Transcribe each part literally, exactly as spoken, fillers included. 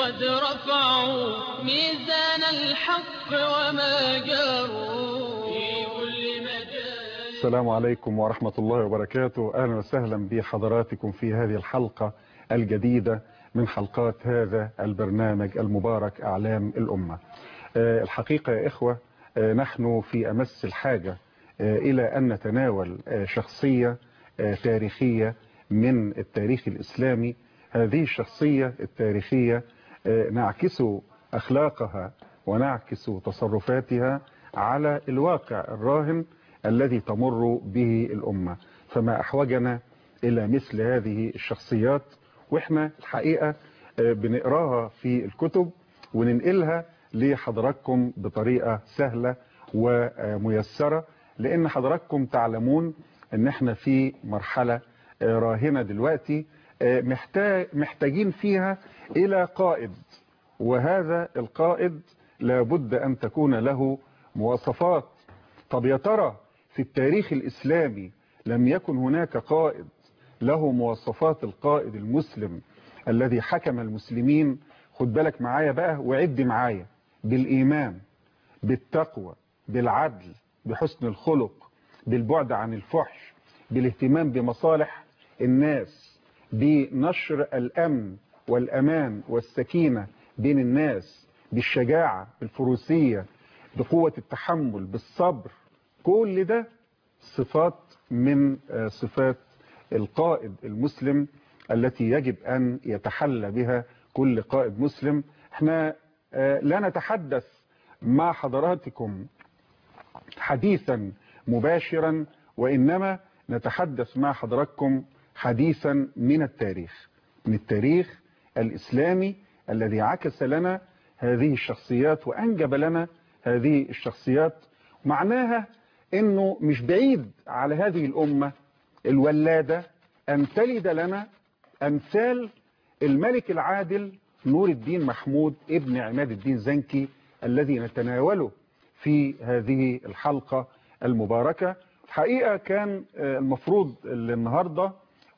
قد رفعوا ميزان الحق وما جاروا في كل مجال. السلام عليكم ورحمة الله وبركاته. أهلا وسهلا بحضراتكم في هذه الحلقة الجديدة من حلقات هذا البرنامج المبارك أعلام الأمة. الحقيقة يا إخوة نحن في أمس الحاجة إلى أن نتناول شخصية تاريخية من التاريخ الإسلامي. هذه الشخصية التاريخية نعكس أخلاقها ونعكس تصرفاتها على الواقع الراهن الذي تمر به الأمة. فما أحوجنا إلى مثل هذه الشخصيات، وإحنا الحقيقة بنقراها في الكتب وننقلها لحضراتكم بطريقة سهلة وميسرة، لأن حضراتكم تعلمون أن احنا في مرحلة راهنة دلوقتي محتاج محتاجين فيها إلى قائد، وهذا القائد لابد أن تكون له مواصفات. طب يا ترى في التاريخ الإسلامي لم يكن هناك قائد له مواصفات القائد المسلم الذي حكم المسلمين؟ خد بالك معايا بقى وعد معايا: بالإيمان، بالتقوى، بالعدل، بحسن الخلق، بالبعد عن الفحش، بالاهتمام بمصالح الناس، بنشر الأمن والأمان والسكينة بين الناس، بالشجاعة، بالفروسية، بقوة التحمل، بالصبر. كل ده صفات من صفات القائد المسلم التي يجب أن يتحلى بها كل قائد مسلم. احنا لا نتحدث مع حضراتكم حديثا مباشرا، وإنما نتحدث مع حضراتكم حديثا من التاريخ، من التاريخ الإسلامي الذي عكس لنا هذه الشخصيات وأنجب لنا هذه الشخصيات. معناها أنه مش بعيد على هذه الأمة الولادة أن تلد لنا أمثال الملك العادل نور الدين محمود ابن عماد الدين زنكي الذي نتناوله في هذه الحلقة المباركة. الحقيقة كان المفروض النهاردة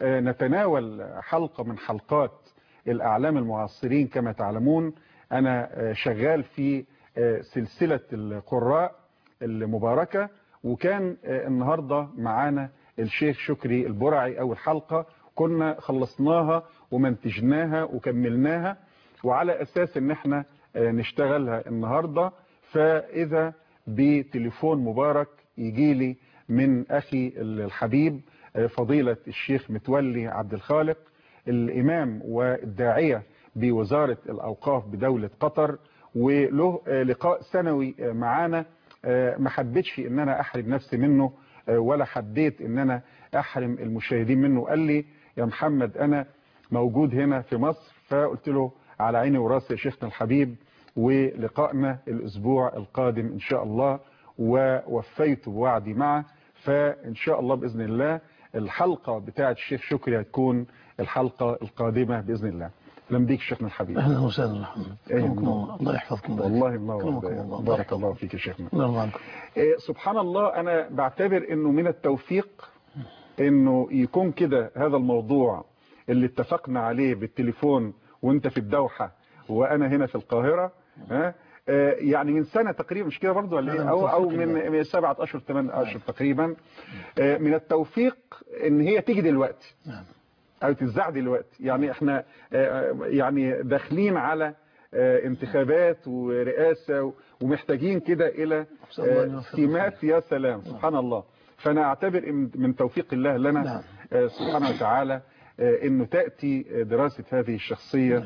نتناول حلقة من حلقات الأعلام المعاصرين. كما تعلمون أنا شغال في سلسلة القراء المباركة، وكان النهاردة معانا الشيخ شكري البرعي. أول حلقة كنا خلصناها ومنتجناها وكملناها، وعلى أساس ان احنا نشتغلها النهاردة، فإذا بتليفون مبارك يجي لي من أخي الحبيب فضيلة الشيخ متولي عبد الخالق، الإمام والداعية بوزارة الأوقاف بدولة قطر، وله لقاء سنوي معانا. ما حبيتش ان انا احرم نفسي منه ولا حبيت ان انا احرم المشاهدين منه. قال لي يا محمد انا موجود هنا في مصر، فقلت له على عيني وراسي يا شيخنا الحبيب، ولقائنا الاسبوع القادم ان شاء الله، ووفيت بوعدي معه. فان شاء الله باذن الله الحلقة بتاعه الشيخ شكري هتكون الحلقة القادمة باذن الله. اهلا بيك شيخنا الحبيب. اهلا وسهلا محمد. الله يحفظكم. والله منور. بارك الله فيك يا شيخنا. الله عنكم. إيه سبحان الله، انا بعتبر انه من التوفيق انه يكون كده هذا الموضوع اللي اتفقنا عليه بالتليفون وانت في الدوحة وانا هنا في القاهرة، ها يعني من سنة تقريبا، مش كده برضو ولا ايه؟ او او من سبعة اشهر ثمان اشهر تقريبا. من التوفيق ان هي تيجي دلوقتي او تتذاع دلوقتي. يعني احنا يعني داخلين على انتخابات ورئاسة ومحتاجين كده الى سمات. يا سلام سبحان الله. فانا اعتبر من توفيق الله لنا سبحانه وتعالى انه تأتي دراسة هذه الشخصية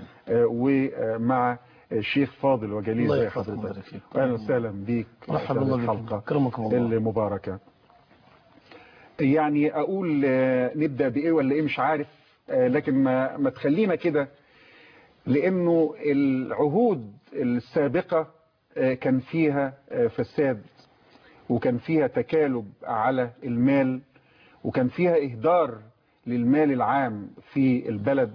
ومع شيخ فاضل وجليل زي حضرتك. اهلا وسهلا بيك في الحلقة المباركة. يعني اقول نبدأ بايه ولا ايه مش عارف، لكن ما ما تخلينا كده، لانه العهود السابقة كان فيها فساد، وكان فيها تكالب على المال، وكان فيها اهدار للمال العام في البلد.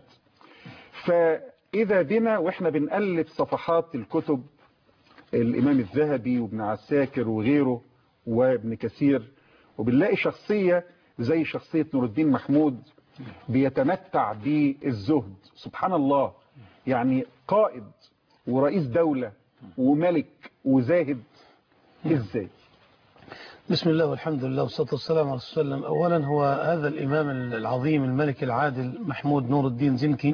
فإذا بنا وإحنا بنقلب صفحات الكتب الإمام الذهبي وابن عساكر وغيره وابن كثير، وبنلاقي شخصية زي شخصية نور الدين محمود بيتمتع بالزهد. سبحان الله، يعني قائد ورئيس دولة وملك وزاهد ازاي؟ بسم الله والحمد لله والصلاة والسلام على رسول الله. أولا هو هذا الإمام العظيم الملك العادل محمود نور الدين زنكي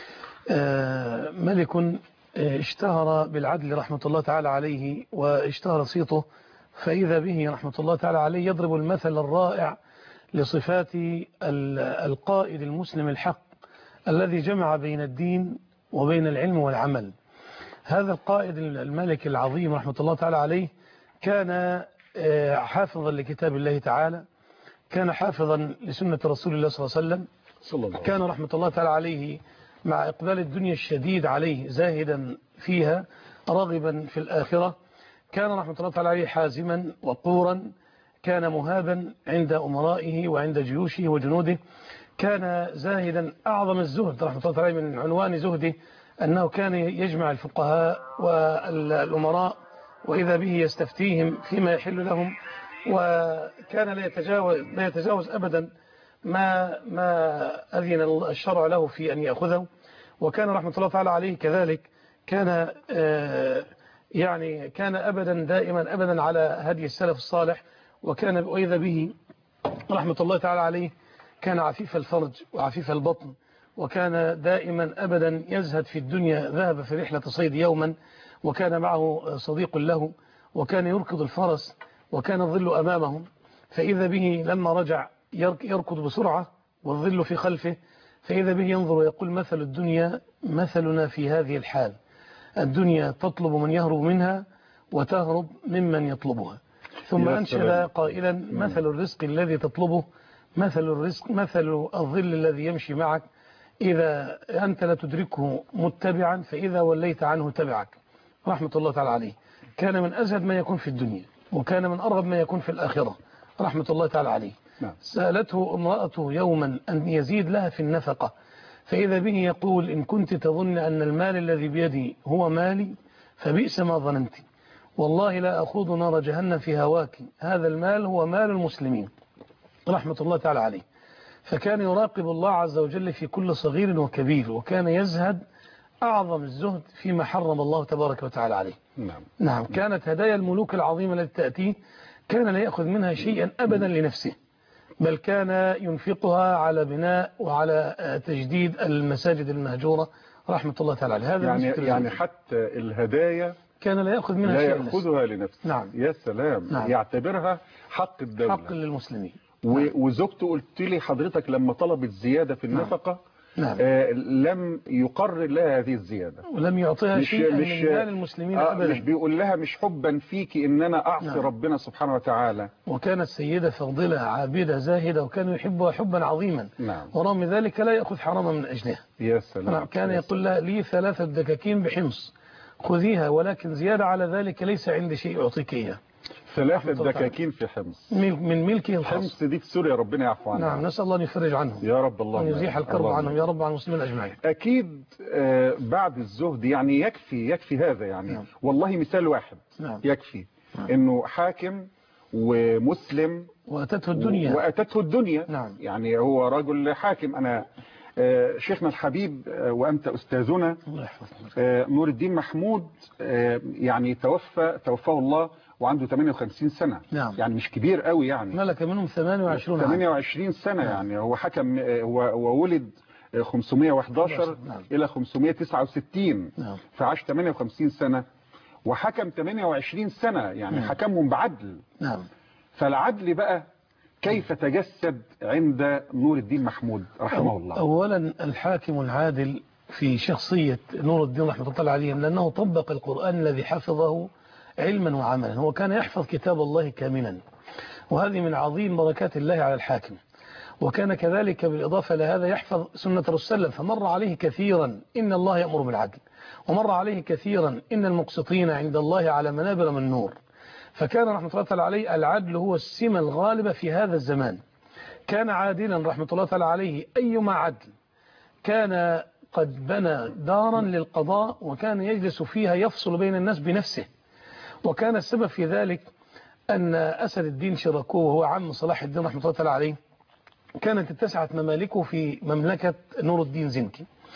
ملك اشتهر بالعدل رحمة الله تعالى عليه، واشتهر صيته، فإذا به رحمة الله تعالى عليه يضرب المثل الرائع لصفات القائد المسلم الحق الذي جمع بين الدين وبين العلم والعمل. هذا القائد الملك العظيم رحمة الله تعالى عليه كان حافظا لكتاب الله تعالى، كان حافظا لسنة رسول الله صلى الله عليه وسلم، كان رحمة الله تعالى عليه مع إقبال الدنيا الشديد عليه زاهدا فيها راغبا في الآخرة، كان رحمة الله تعالى عليه حازما وقورا، كان مهابا عند أمرائه وعند جيوشه وجنوده، كان زاهدا أعظم الزهد رحمة الله تعالى. من عنوان زهده أنه كان يجمع الفقهاء والأمراء وإذا به يستفتيهم فيما يحل لهم، وكان لا يتجاوز, لا يتجاوز أبدا ما, ما أذن الشرع له في أن يأخذه. وكان رحمة الله تعالى عليه كذلك كان يعني كان أبدا دائما أبدا على هدي السلف الصالح، وكان وإذا به رحمة الله تعالى عليه كان عفيف الفرج وعفيف البطن، وكان دائما أبدا يزهد في الدنيا. ذهب في رحلة صيد يوما وكان معه صديق له، وكان يركض الفرس وكان الظل أمامهم، فإذا به لما رجع يركض بسرعة والظل في خلفه، فإذا به ينظر ويقول مثل الدنيا مثلنا في هذه الحال، الدنيا تطلب من يهرب منها وتهرب ممن يطلبها. ثم أنشد قائلا مثل الرزق الذي تطلبه مثل الرزق مثل الظل الذي يمشي معك، إذا أنت لا تدركه متبعا فإذا وليت عنه تبعك. رحمة الله تعالى عليه كان من أزهد ما يكون في الدنيا، وكان من أرغب ما يكون في الآخرة رحمة الله تعالى عليه. سألته امرأته يوما أن يزيد لها في النفقة، فإذا به يقول إن كنت تظن أن المال الذي بيدي هو مالي فبئس ما ظننت، والله لا أخوض نار جهنم في هواك، هذا المال هو مال المسلمين رحمة الله تعالى عليه. فكان يراقب الله عز وجل في كل صغير وكبير، وكان يزهد أعظم الزهد فيما حرم الله تبارك وتعالى عليه. نعم. نعم. كانت هدايا الملوك العظيمة التي تأتيه كان لا يأخذ منها شيئا أبدا لنفسه، بل كان ينفقها على بناء وعلى تجديد المساجد المهجورة رحمة الله تعالى عليه. هذا يعني, يعني حتى الهدايا كان لا يأخذ منها لا شيئا يأخذها لنفسه. نعم. يا سلام. نعم. يعتبرها حق الدولة، حق للمسلمين. وزوجته قلت لي حضرتك لما طلبت زيادة في النفقة نعم. آه لم يقرر لها هذه الزيادة، ولم يعطيها شيئا من مال المسلمين آه أبدا. مش بيقول لها مش حبا فيك إن أنا أعصي نعم. ربنا سبحانه وتعالى. وكانت سيدة فاضلة عابدة زاهدة، وكان يحبها حبا عظيما. نعم. ورغم ذلك لا يأخذ حراما من أجلها. يا سلام. كان يا يقول لها لي ثلاثة دكاكين بحمص خذيها، ولكن زيادة على ذلك ليس عندي شيء أعطيك إياه. ثلاثة دكاكين في حمص من ملكه الخاص. حمص دي في سوريا، ربنا يعفو عنها. نعم. نسأل الله أن يفرج عنهم يا رب، الله وأن يزيح الكرب عنهم يا رب، عن المسلمين أجمعين. أكيد آه بعد الزهد يعني يكفي يكفي هذا يعني. نعم. والله مثال واحد. نعم. يكفي. نعم. إنه حاكم ومسلم وأتته الدنيا وأتته الدنيا. نعم. يعني هو رجل حاكم. أنا آه شيخنا الحبيب آه وأنت أستاذنا آه نور الدين محمود آه يعني توفى توفاه الله وعنده ثمانية وخمسين سنة. نعم. يعني مش كبير قوي يعني. ملك منهم ثمانية وعشرين ثمانية وعشرين سنة. نعم. يعني هو حكم هو ولد خمسمائة وأحد عشر نعم. إلى خمسمائة وتسعة وستين. نعم. فعاش ثمانية وخمسين سنة وحكم ثمانية وعشرين سنة يعني. نعم. حكمهم بعدل. نعم. فالعدل بقى كيف تجسد عند نور الدين محمود رحمه الله؟ أولا الحاكم العادل في شخصية نور الدين رحمه الله عليه، لأنه طبق القرآن الذي حفظه علما وعملا. هو كان يحفظ كتاب الله كاملا، وهذه من عظيم بركات الله على الحاكم. وكان كذلك بالإضافة لهذا يحفظ سنة رسول الله، فمر عليه كثيرا إن الله يأمر بالعدل، ومر عليه كثيرا إن المقسطين عند الله على منابر من نور. فكان رحمة الله تعالى عليه العدل هو السمة الغالبة في هذا الزمان. كان عادلا رحمة الله تعالى عليه أيما عدل. كان قد بنى دارا للقضاء وكان يجلس فيها يفصل بين الناس بنفسه، وكان السبب في ذلك أن أسد الدين شيراكو وهو عم صلاح الدين رحمة الله تعالى عليه كانت اتسعت ممالكه في مملكة نور الدين زنكي،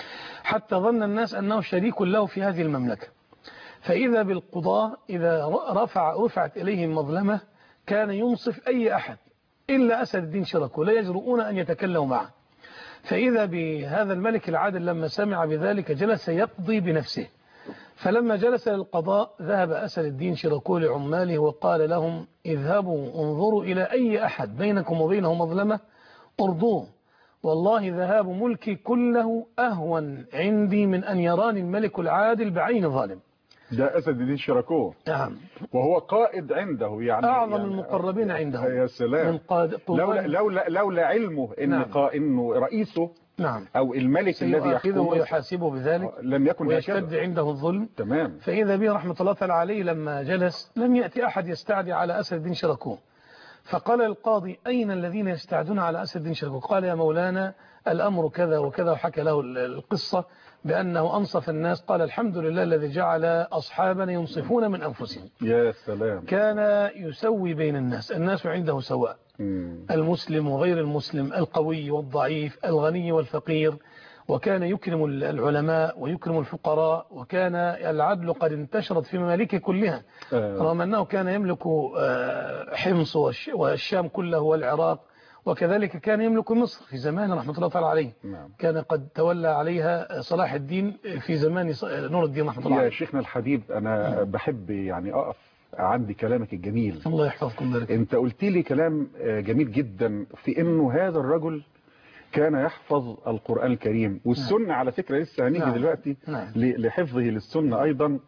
حتى ظن الناس أنه شريك له في هذه المملكة. فإذا بالقضاة إذا رفع رفعت إليهم مظلمة كان ينصف أي أحد إلا أسد الدين شركو، لا يجرؤون أن يتكلموا معه. فإذا بهذا الملك العادل لما سمع بذلك جلس يقضي بنفسه. فلما جلس للقضاء ذهب أسد الدين شركو لعماله وقال لهم اذهبوا انظروا إلى أي أحد بينكم وبينه مظلمة ارضوه، والله ذهاب ملكي كله أهون عندي من أن يراني الملك العادل بعين ظالم. ده أسد الدين شركو. نعم. وهو قائد عنده يعني أعظم يعني المقربين عنده. يا سلام. من قاد لولا لولا لولا علمه ان نعم. قا انه رئيسه نعم. او الملك الذي يحكمه ويحاسبه بذلك لم يكن ويشتد هكذا عنده الظلم. تمام. فإذا به رحمة الله تعالى عليه لما جلس لم يأتي أحد يستعدي على أسد الدين شركو، فقال القاضي أين الذين يستعدون على أسد الدين شركو؟ قال يا مولانا الأمر كذا وكذا، وحكى له القصة بأنه أنصف الناس. قال الحمد لله الذي جعل أصحابنا ينصفون من أنفسهم. يا سلام. كان يسوي بين الناس، الناس عنده سواء، مم. المسلم وغير المسلم، القوي والضعيف، الغني والفقير، وكان يكرم العلماء ويكرم الفقراء، وكان العدل قد انتشرت في ممالكه كلها آه. رغم أنه كان يملك حمص والشام كله والعراق، وكذلك كان يملك مصر في زمان رحمة الله تعالى عليه. نعم. كان قد تولى عليها صلاح الدين في زمان نور الدين رحمة الله عليه. يا شيخنا الحبيب أنا م. بحب يعني أقف عندي كلامك الجميل. الله يحفظكم ذلك. أنت قلت لي كلام جميل جدا في أنه هذا الرجل كان يحفظ القرآن الكريم والسنة. نعم. على فكرة لسه هنيجي نعم. دلوقتي نعم. لحفظه للسنة أيضا،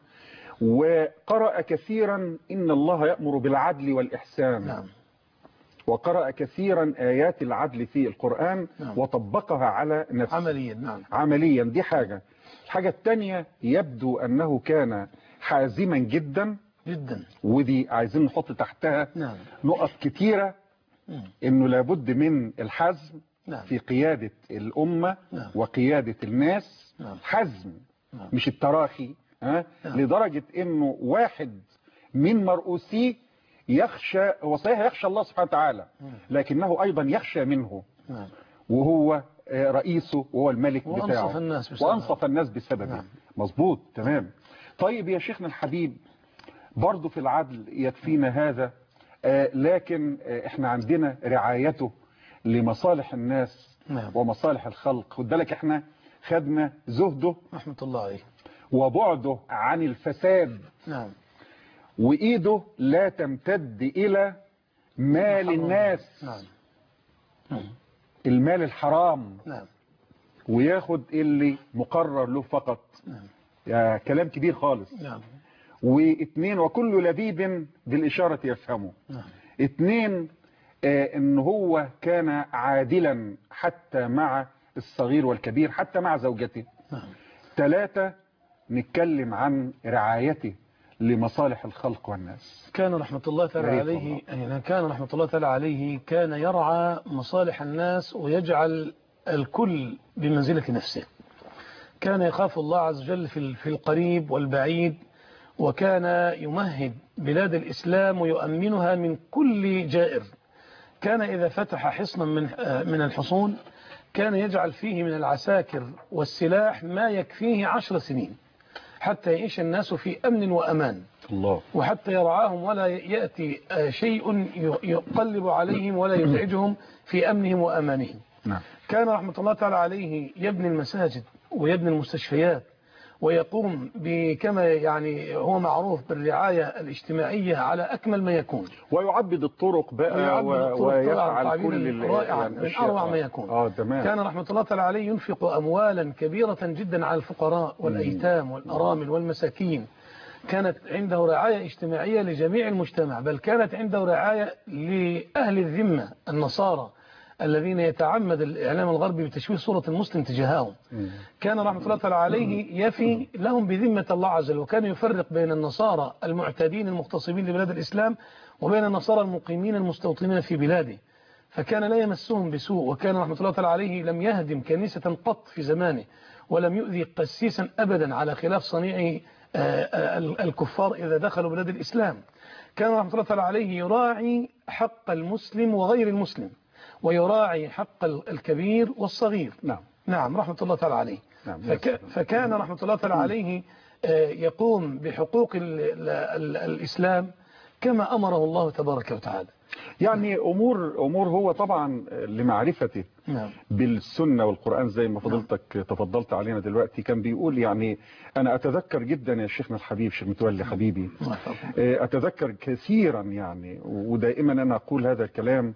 وقرأ كثيرا إن الله يأمر بالعدل والإحسان. نعم. وقرأ كثيرا آيات العدل في القرآن. نعم. وطبقها على نفسه عمليا. نعم. عمليا. دي حاجة. الحاجة الثانية يبدو أنه كان حازما جدا جدا، ودي عايزين نحط تحتها نعم. نقط كتيرة. نعم. إنه لابد من الحزم. نعم. في قيادة الأمة. نعم. وقيادة الناس. نعم. حزم. نعم. مش التراخي. ها؟ نعم. لدرجة إنه واحد من مرؤوسيه يخشى، هو صحيح يخشى الله سبحانه وتعالى لكنه أيضا يخشى منه. نعم. وهو رئيسه وهو الملك وأنصف بتاعه الناس بسببه. وأنصف الناس بسببه. نعم. مظبوط. تمام. طيب يا شيخنا الحبيب برضو في العدل يكفينا هذا، آه لكن آه احنا عندنا رعايته لمصالح الناس. نعم. ومصالح الخلق. خد بالك احنا خدنا زهده رحمة الله عليه وبعده عن الفساد. نعم. وإيده لا تمتد إلى مال الناس. نعم. المال الحرام. نعم. وياخد اللي مقرر له فقط. نعم. يا كلام كبير خالص. نعم. واثنين وكل لبيب بالإشارة يفهمه. نعم. اثنين آه ان هو كان عادلا حتى مع الصغير والكبير حتى مع زوجته. نعم. ثلاثة نتكلم عن رعايته لمصالح الخلق والناس. كان رحمة الله تعالى عليه يعني كان رحمة الله تعالى عليه كان يرعى مصالح الناس ويجعل الكل بمنزلة نفسه. كان يخاف الله عز وجل في القريب والبعيد، وكان يمهد بلاد الإسلام ويؤمنها من كل جائر. كان إذا فتح حصنا من من الحصون كان يجعل فيه من العساكر والسلاح ما يكفيه عشر سنين حتى يعيش الناس في أمن وأمان. الله. وحتى يرعاهم ولا يأتي شيء يقلب عليهم ولا يزعجهم في أمنهم وأمانهم. نعم. كان رحمة الله تعالى عليه يبني المساجد ويبني المستشفيات ويقوم بكما يعني هو معروف بالرعاية الاجتماعية على أكمل ما يكون، ويعبد الطرق بقى ويفعل كل رائعا من أروع ما يكون. آه تمام. كان رحمة الله تعالى عليه ينفق أموالا كبيرة جدا على الفقراء والأيتام والأرامل والمساكين. كانت عنده رعاية اجتماعية لجميع المجتمع، بل كانت عنده رعاية لأهل الذمة النصارى الذين يتعمد الإعلام الغربي بتشويه صورة المسلم تجاههم. كان رحمة الله تعالى عليه يفي لهم بذمة الله عز وجل، وكان يفرق بين النصارى المعتدين المغتصبين لبلاد الإسلام وبين النصارى المقيمين المستوطنين في بلاده، فكان لا يمسهم بسوء. وكان رحمة الله تعالى عليه لم يهدم كنيسة قط في زمانه، ولم يؤذي قسيسا أبدا على خلاف صنيع الكفار إذا دخلوا بلاد الإسلام. كان رحمة الله تعالى عليه يراعي حق المسلم وغير المسلم، ويراعي حق الكبير والصغير. نعم. نعم رحمة الله تعالى عليه. نعم. فك فكان رحمة الله تعالى عليه يقوم بحقوق ال ال ال الإسلام كما أمره الله تبارك وتعالى. يعني أمور أمور هو طبعا لمعرفته نعم. بالسنة والقرآن زي ما فضلتك تفضلت علينا دلوقتي. كان بيقول يعني أنا أتذكر جدا يا شيخنا الحبيب شيخ متولي حبيبي، أتذكر كثيرا يعني، ودائما أنا أقول هذا الكلام،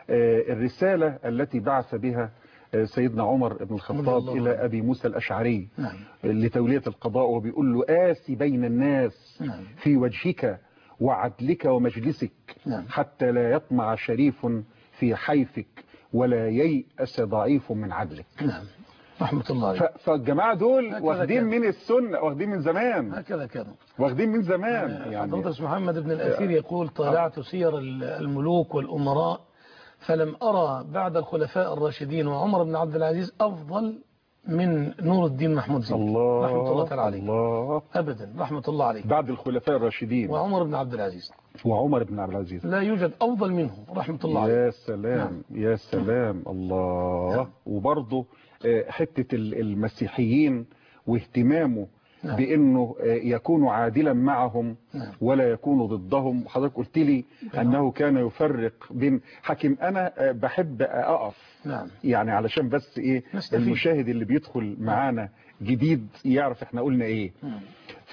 الرسالة التي بعث بها سيدنا عمر بن الخطاب إلى أبي موسى الأشعري نعم. لتولية القضاء، وبيقول له آسي بين الناس نعم. في وجهك وعدلك ومجلسك، نعم. حتى لا يطمع شريف في حيفك ولا ييأس ضعيف من عدلك. نعم. رحمة الله عليه. فالجماعة دول واخدين من السنة، واخدين من زمان، هكذا كانوا واخدين من زمان. يعني فضيلة محمد بن الأثير يقول طالعت سير الملوك والأمراء فلم أرى بعد الخلفاء الراشدين وعمر بن عبد العزيز أفضل من نور الدين محمود زكي الله رحمة الله تعالى عليه. الله أبدا رحمة الله عليه. بعد الخلفاء الراشدين وعمر بن عبد العزيز وعمر بن عبد العزيز لا يوجد أفضل منه رحمة الله عليه. يا سلام. نعم. يا سلام. الله. نعم. وبرضه حتة المسيحيين واهتمامه نعم. بأنه يكون عادلا معهم نعم. ولا يكون ضدهم. حضرتك قلت لي نعم. أنه كان يفرق بين حكيم. أنا بحب أقف نعم. يعني علشان بس إيه نستفيد. المشاهد اللي بيدخل معانا جديد يعرف إحنا قلنا إيه. نعم.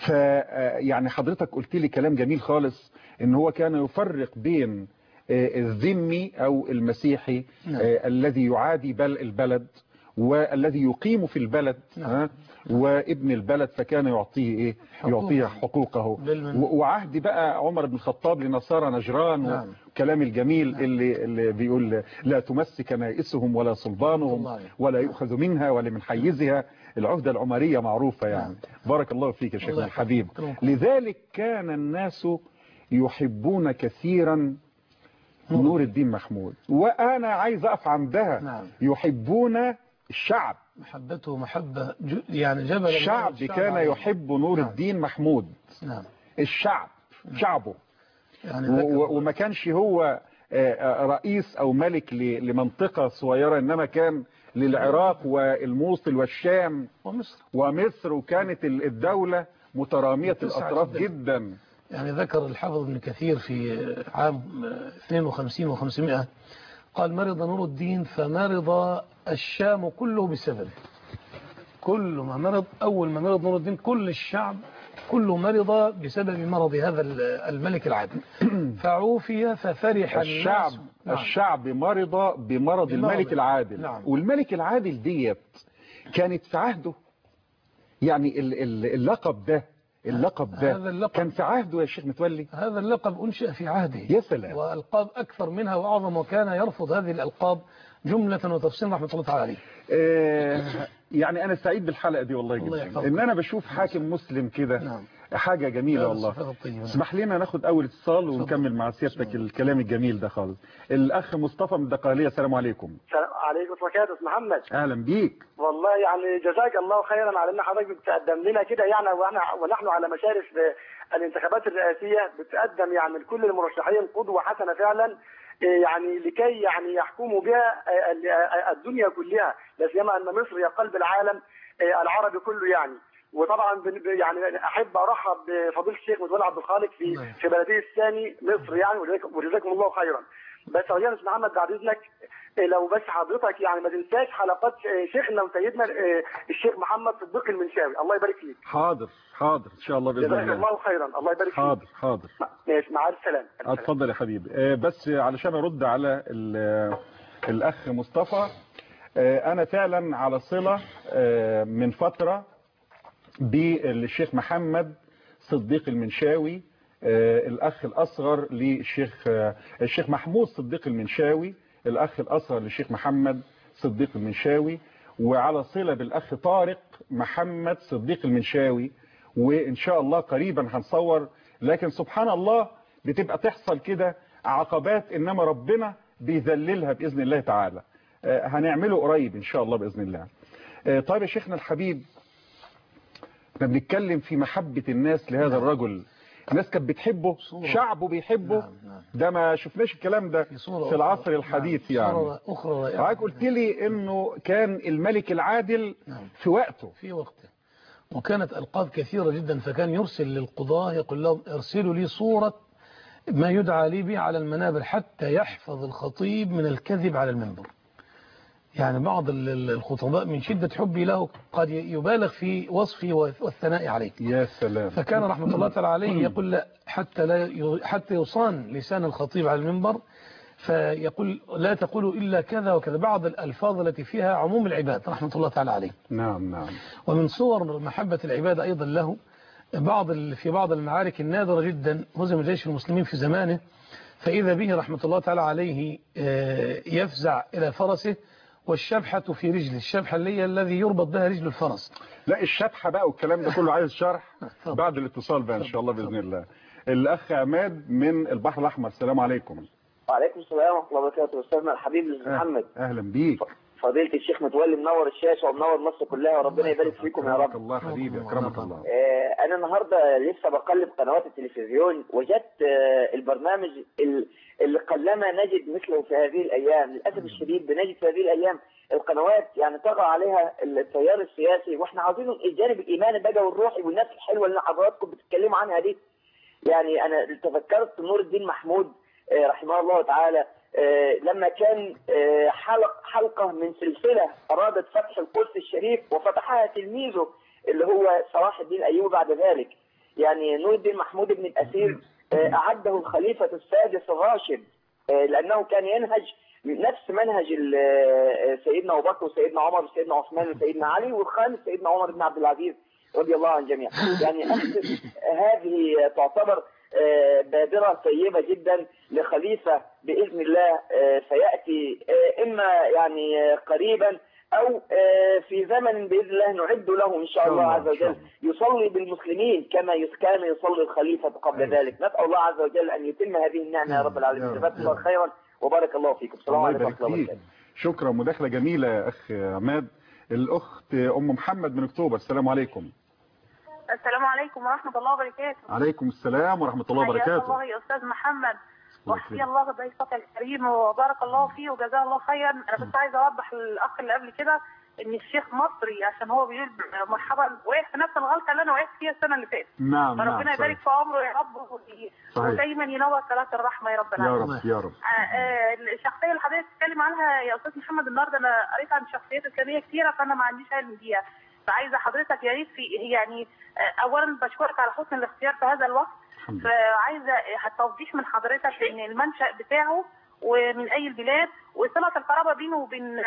فيعني حضرتك قلت لي كلام جميل خالص، إن هو كان يفرق بين الذمي أو المسيحي نعم. الذي يعادي بل البلد والذي يقيم في البلد نعم. وابن البلد، فكان يعطيه ايه حقوق. يعطيه حقوقه. وعهد بقى عمر بن الخطاب لنصارى نجران نعم. والكلام الجميل نعم. اللي اللي بيقول لا تمس كنائسهم ولا صلبانهم ولا يؤخذ منها ولا من حيزها. العهدة العمرية معروفة يعني. نعم. بارك الله فيك يا شيخنا الحبيب. لذلك كان الناس يحبون كثيرا نور الدين محمود، وانا عايز اقف عندها نعم. يحبون الشعب، محبته محبة يعني جبل الشعب, الشعب كان عليه. يحب نور نعم. الدين محمود نعم. الشعب نعم. شعبه يعني وما كانش هو رئيس او ملك لمنطقة صغيرة، انما كان للعراق والموصل والشام ومصر ومصر وكانت الدولة مترامية الاطراف جدا. يعني ذكر الحافظ ابن كثير في عام اثنين وخمسين وخمسمائة قال مرض نور الدين فمرض الشام كله بسببه. كل ما مرض أول ما مرض نور الدين كل الشعب كله مرض بسبب مرض هذا الملك العادل فعوفي ففرح الشعب الناس. نعم. الشعب مرض بمرض الملك العادل نعم. والملك العادل ديت كانت في عهده، يعني اللقب ده اللقب ده اللقب كان في عهده يا شيخ متولي. هذا اللقب أنشأ في عهده يا سلام. وألقاب أكثر منها وأعظم، وكان يرفض هذه الألقاب جملة وتفصيلا رحمة الله تعالى عليه. آه يعني أنا سعيد بالحلقة دي والله جدا، إن أنا بشوف حاكم مسلم كده نعم. حاجة جميلة والله. اسمح لنا ناخد أول اتصال ونكمل مع سيادتك الكلام الجميل ده خالص. الأخ مصطفى من الدقهلية، السلام عليكم. السلام عليكم وبركاته. محمد أهلا بيك. والله يعني جزاك الله خيرا على ان حضرتك بتقدم لنا كده يعني، واحنا ونحن على مشارف الانتخابات الرئاسية بتقدم يعني لكل المرشحين قدوة حسنة فعلا، يعني لكي يعني يحكموا بها الدنيا كلها، لا سيما ان مصر هي قلب العالم العربي كله يعني. وطبعا يعني احب ارحب بفضيله الشيخ متولي عبد الخالق في في بلديه الثاني مصر يعني، وجزاكم الله خيرا. بس يا استاذ محمد بعد اذنك لو بس حضرتك يعني ما تنساش حلقات شيخنا وسيدنا الشيخ محمد صديق المنشاوي، الله يبارك فيك. حاضر حاضر ان شاء الله باذن الله. جزاك الله خيرا، الله يبارك فيك. حاضر حاضر ماشي مع السلامه. اتفضل يا حبيبي. بس علشان ارد على الاخ مصطفى، انا فعلا على صله من فتره بالشيخ محمد صديق المنشاوي، الاخ الاصغر للشيخ الشيخ محمود صديق المنشاوي، الاخ الاصغر للشيخ محمد صديق المنشاوي، وعلى صلة بالاخ طارق محمد صديق المنشاوي، وان شاء الله قريبا هنصور. لكن سبحان الله بتبقى تحصل كده عقبات، انما ربنا بيذللها باذن الله تعالى. هنعمله قريب ان شاء الله باذن الله. طيب يا شيخنا الحبيب، احنا بنتكلم في محبة الناس لهذا الرجل الناس كانت بتحبه، شعبه بيحبه. نعم نعم. ده ما شفناش الكلام ده في, في العصر الحديث. نعم. يعني صورة أخرى حضرتك قلت لي انه كان الملك العادل. نعم. في وقته في وقته وكانت ألقاب كثيرة جدا، فكان يرسل للقضاة يقول لهم ارسلوا لي صورة ما يدعى لي به على المنابر حتى يحفظ الخطيب من الكذب على المنبر. يعني بعض الخطباء من شدة حبي له قد يبالغ في وصفه والثناء عليه. يا سلام. فكان رحمة الله تعالى عليه يقول لا حتى لا حتى يصان لسان الخطيب على المنبر، فيقول لا تقولوا إلا كذا وكذا، بعض الألفاظ التي فيها عموم العباد رحمة الله تعالى عليه. نعم نعم. ومن صور محبة العباد أيضا له بعض في بعض المعارك النادرة جدا هزم جيش المسلمين في زمانه، فإذا به رحمة الله تعالى عليه يفزع إلى فرسه والشبحة في رجله، الشبحة اللي هي الذي يربط بها رجل الفرس. لا الشبحة بقى والكلام ده كله عايز شرح بعد الاتصال بقى إن شاء الله بإذن الله. الأخ عماد من البحر الأحمر، السلام عليكم. وعليكم السلام ورحمة الله وبركاته. أستاذنا الحبيب الأستاذ محمد. أهلا بيك. فضيلة الشيخ متولي منور الشاشة ومنور مصر كلها، وربنا يبارك فيكم يا رب. الله حبيبي أكرمك الله. آه أنا النهاردة لسه بقلب قنوات التلفزيون، وجدت آه البرنامج اللي قلما نجد مثله في هذه الأيام. للأسف الشديد بنجد في هذه الأيام القنوات يعني طغى عليها التيار السياسي، واحنا عاوزين الجانب الإيماني بقى والروحي والناس الحلوة اللي حضراتكم بتتكلموا عنها دي. يعني أنا تفكرت نور الدين محمود آه رحمه الله تعالى لما كان حلق حلقة من سلسلة أرادت فتح القدس الشريف وفتحها تلميذه اللي هو صلاح الدين أيوبي بعد ذلك. يعني نور الدين محمود بن الأثير أعده الخليفة السادس الراشد، لأنه كان ينهج نفس منهج سيدنا أبو بكر وسيدنا عمر وسيدنا عثمان وسيدنا علي، والخامس سيدنا عمر بن عبد العزيز رضي الله عن الجميع. يعني هذه تعتبر بادرة طيبة جدا لخليفة بإذن الله سيأتي إما يعني قريبا أو في زمن بإذن الله نعد له إن شاء الله عز وجل يصلي بالمسلمين كما كان يصلي الخليفة قبل ذلك. نسأل الله عز وجل أن يتم هذه النعمة يا رب العالمين. جزاكم الله خيرا وبارك الله فيكم. السلام عليكم ورحمة الله وبركاته. شكرا، مداخلة جميلة يا أخ عماد. الأخت أم محمد من أكتوبر، السلام عليكم. السلام عليكم ورحمة الله وبركاته. عليكم السلام ورحمة الله وبركاته. حياك الله يا أستاذ محمد، وحيا الله ضيفك الكريم وبارك الله فيه وجزاه الله خيرا. أنا بس عايزة أوضح للأخ اللي قبل كده إن الشيخ مصري عشان هو بيقول مرحبا وقع في نفس الغلطة اللي أنا وقعت فيها السنة اللي فاتت. نعم نعم. ربنا يبارك في عمره يا رب ودايما ينور صلاة الرحمة يا رب العالمين. يا رب يا رب. الشخصية اللي حضرتك بتتكلم عنها يا أستاذ محمد النهارده أنا قريت عن شخصيات إسلامية كثيرة فأنا ما عنديش علم بيها، فعايزة حضرتك يا ريت في يعني اولا بشكرك على حسن الاختيار في هذا الوقت، فعايزه توضيح من حضرتك ان المنشأ بتاعه ومن اي البلاد وصله القرابه بينه وبين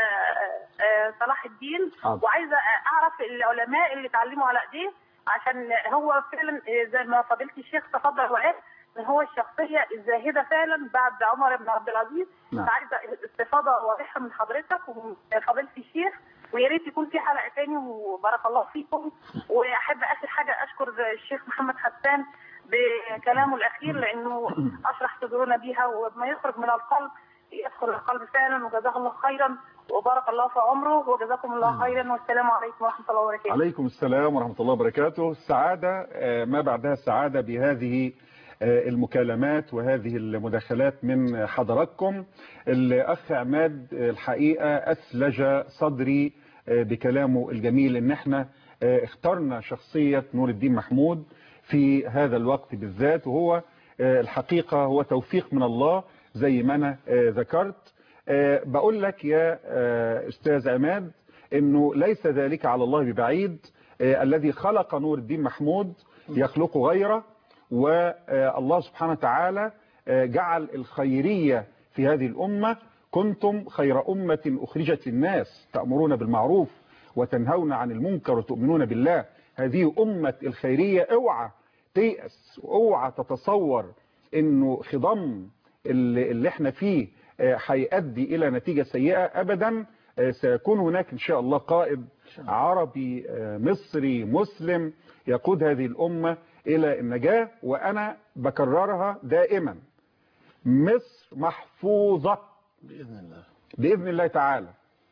صلاح الدين، وعايزه اعرف العلماء اللي اتعلموا على ايديه عشان هو فعلا زي ما فضيله الشيخ تفضل وقال ان هو الشخصيه الزاهده فعلا بعد عمر بن عبد العزيز. فعايزه استفاضه واضحه من حضرتك ومن فضيله الشيخ، ويا ريت يكون في حلقه ثاني وبارك الله فيكم. واحب اخر حاجه اشكر الشيخ محمد حسان بكلامه الاخير لانه اشرح صدورنا بيها، وما يخرج من القلب يدخل القلب فعلا، وجزاه الله خيرا وبارك الله في عمره وجزاكم الله خيرا، والسلام عليكم ورحمه الله وبركاته. عليكم السلام ورحمه الله وبركاته. السعاده ما بعدها السعاده بهذه المكالمات وهذه المداخلات من حضراتكم. الأخ عماد الحقيقة أثلج صدري بكلامه الجميل ان احنا اخترنا شخصية نور الدين محمود في هذا الوقت بالذات، وهو الحقيقة هو توفيق من الله زي ما انا ذكرت. بقول لك يا أستاذ عماد انه ليس ذلك على الله ببعيد. الذي خلق نور الدين محمود يخلق غيره، والله سبحانه وتعالى جعل الخيرية في هذه الأمة. كنتم خير أمة أخرجت للناس تأمرون بالمعروف وتنهون عن المنكر وتؤمنون بالله. هذه أمة الخيرية. اوعى تيأس واوعى تتصور انه خضم اللي, اللي احنا فيه هيؤدي الى نتيجة سيئة ابدا. سيكون هناك ان شاء الله قائد عربي مصري مسلم يقود هذه الأمة إلى النجاة. وأنا بكررها دائما، مصر محفوظة بإذن الله بإذن الله تعالى.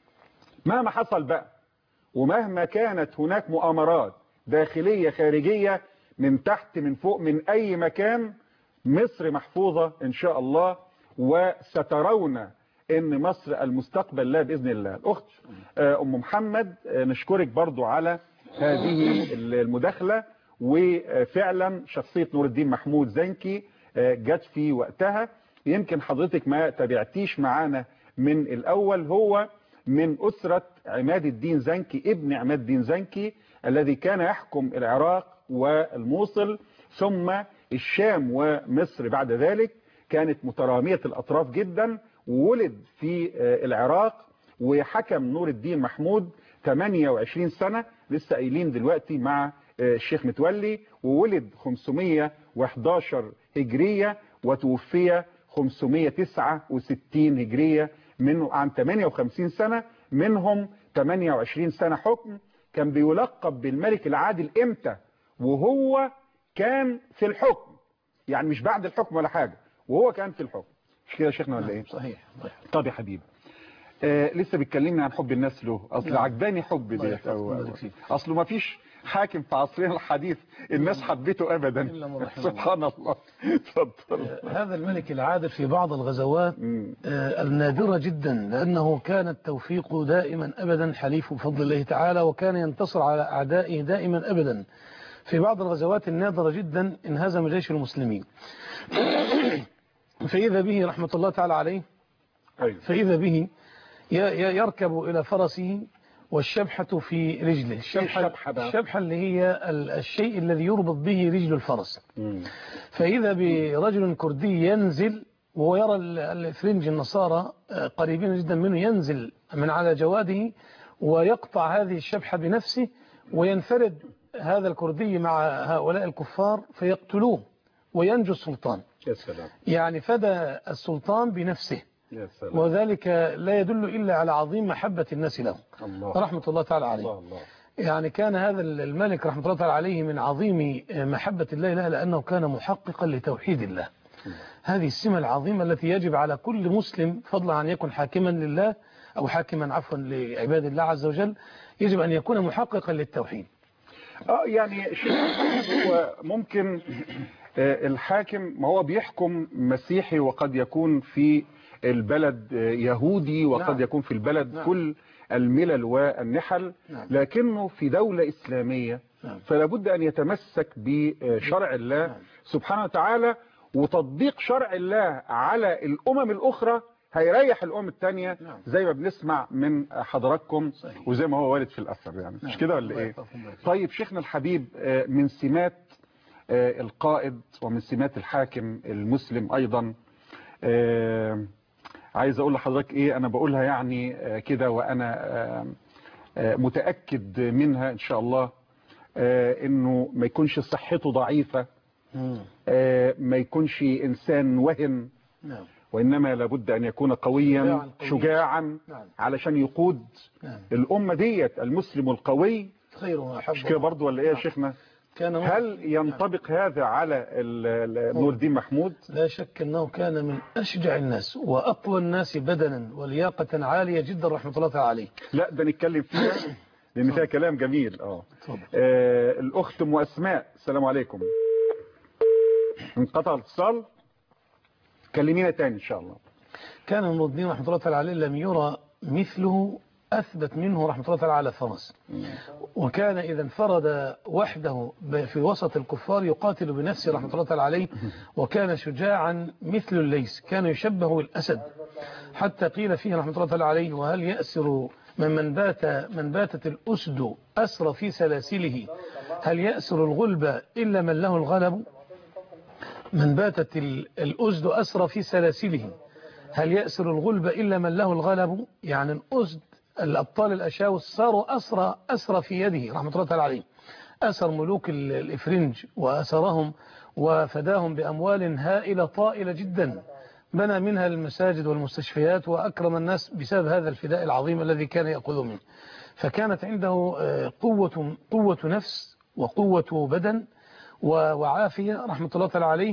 مهما حصل بقى ومهما كانت هناك مؤامرات داخلية خارجية من تحت من فوق من أي مكان، مصر محفوظة إن شاء الله، وسترون إن مصر المستقبل لا بإذن الله. الأخت أم محمد نشكرك برضو على هذه المداخلة، وفعلا شخصية نور الدين محمود زنكي جت في وقتها. يمكن حضرتك ما تابعتيش معانا من الأول، هو من أسرة عماد الدين زنكي ابن عماد الدين زنكي الذي كان يحكم العراق والموصل ثم الشام ومصر بعد ذلك. كانت مترامية الأطراف جدا، وولد في العراق وحكم نور الدين محمود ثمانية وعشرين سنة، لسه قايلين دلوقتي مع الشيخ متولي، وولد خمسمية وحداشر هجرية وتوفي خمسمية وتسعة وستين هجرية، منه عن ثمانية وخمسين سنة، منهم ثمانية وعشرين سنة حكم. كان بيلقب بالملك العادل امتى؟ وهو كان في الحكم، يعني مش بعد الحكم ولا حاجة، وهو كان في الحكم. مش كده يا شيخنا ولا ايه؟ صحيح. طب يا حبيبي، آه لسه بيتكلمنا عن حب الناس له، اصل عجباني حب ديت، او اصله ما فيش حاكم في عصرنا الحديث الناس حبته ابدا. سبحان الله. اتفضل. هذا الملك العادل في بعض الغزوات آه النادرة جدا، لأنه كان التوفيق دائما أبدا حليف بفضل الله تعالى، وكان ينتصر على أعدائه دائما أبدا. في بعض الغزوات النادرة جدا انهزم جيش المسلمين، فإذا به رحمة الله تعالى عليه، فإذا به يركب إلى فرسه والشبحة في رجله. الشبحة, الشبحة اللي هي الشيء الذي يربط به رجل الفرس. فإذا برجل كردي ينزل وهو يرى الإفرنج النصارى قريبين جدا منه، ينزل من على جواده ويقطع هذه الشبحة بنفسه، وينفرد هذا الكردي مع هؤلاء الكفار فيقتلوه وينجو السلطان. يعني فدى السلطان بنفسه، وذلك لا يدل إلا على عظيم محبة الناس له رحمة الله تعالى عليه. الله الله. يعني كان هذا الملك رحمة الله تعالى عليه من عظيم محبة الله له، لأنه كان محققا لتوحيد الله. هذه السمة العظيمة التي يجب على كل مسلم، فضلا عن يكون حاكما لله أو حاكما عفوا لعباد الله عز وجل، يجب أن يكون محققا للتوحيد. اه يعني شيء هو ممكن الحاكم ما هو بيحكم مسيحي، وقد يكون في البلد يهودي، وقد نعم. يكون في البلد نعم. كل الملل والنحل، نعم. لكنه في دولة إسلامية، نعم. فلا بد أن يتمسك بشرع الله نعم. سبحانه وتعالى، وتطبيق شرع الله على الأمم الأخرى هيريح الأمم الثانية، نعم. زي ما بنسمع من حضراتكم صحيح. وزي ما هو وارد في الأثر، يعني نعم. مش كده ولا إيه؟ طيب شيخنا الحبيب، من سمات القائد ومن سمات الحاكم المسلم أيضا، عايز أقول لحضرتك إيه، أنا بقولها يعني كده وأنا متأكد منها إن شاء الله، إنه ما يكونش صحته ضعيفة، ما يكونش إنسان وهن، وإنما لابد أن يكون قويا شجاعا علشان يقود الأمة ديت. المسلم القوي خير وأحب. مش كده برضه ولا إيه يا شيخنا؟ هل ينطبق هذا على نور الدين محمود؟ لا شك أنه كان من أشجع الناس وأقوى الناس بدنا ولياقة عالية جدا رحمة الله تعالى عليه. لا ده نتكلم فيها لأن فيها كلام جميل. اه, آه الأخت أم أسماء، السلام عليكم. انقطع الاتصال، كلمينا تاني إن شاء الله. كان نور الدين رحمة الله تعالى عليه لم يرى مثله أثبت منه رحمة الله تعالى على فرس، وكان إذا انفرد وحده في وسط الكفار يقاتل بنفسه رحمة الله تعالى عليه، وكان شجاعا مثل الليث، كان يشبه بالأسد، حتى قيل فيه رحمة الله تعالى عليه: وهل يأسر من من بات من باتت الأسد أسر في سلاسله، هل يأسر الغلب إلا من له الغلب؟ من باتت الأسد أسر في سلاسله، هل يأسر الغلب إلا من له الغلب؟ يعني الأسد الأبطال الأشاوس صاروا أسرى أسرى في يده رحمة الله تعالى عليه، أسر ملوك الإفرنج وأسرهم وفداهم بأموال هائلة طائلة جدا، بنى منها المساجد والمستشفيات وأكرم الناس بسبب هذا الفداء العظيم الذي كان يأخذ منه. فكانت عنده قوة قوة نفس وقوة بدن وعافية رحمة الله تعالى عليه،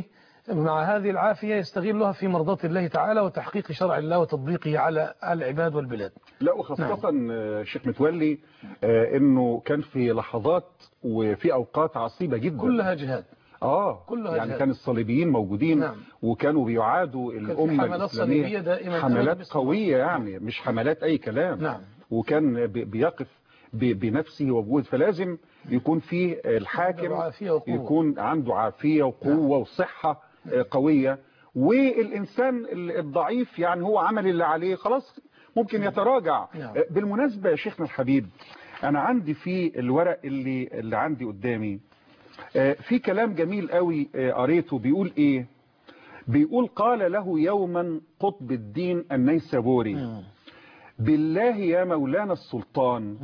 مع هذه العافية يستغلها في مرضاة الله تعالى وتحقيق شرع الله وتطبيقه على العباد والبلاد. لا وخاصة نعم. شيخ متولي آه انه كان في لحظات وفي اوقات عصيبة جدا كلها جهاد. اه كلها يعني جهاد. كان الصليبيين موجودين نعم. وكانوا بيعادوا الأمة الإسلامية دائما حملات قوية يعني مش حملات أي كلام. نعم. وكان بيقف بنفسه وبوجود، فلازم يكون فيه الحاكم يكون عنده عافية وقوة نعم. وصحة قوية، والإنسان الضعيف يعني هو عمل اللي عليه خلاص ممكن يتراجع. نعم. بالمناسبة يا شيخنا الحبيب، أنا عندي في الورق اللي, اللي عندي قدامي في كلام جميل قوي قريته، بيقول ايه؟ بيقول قال له يوما قطب الدين النيسابوري بالله يا مولانا السلطان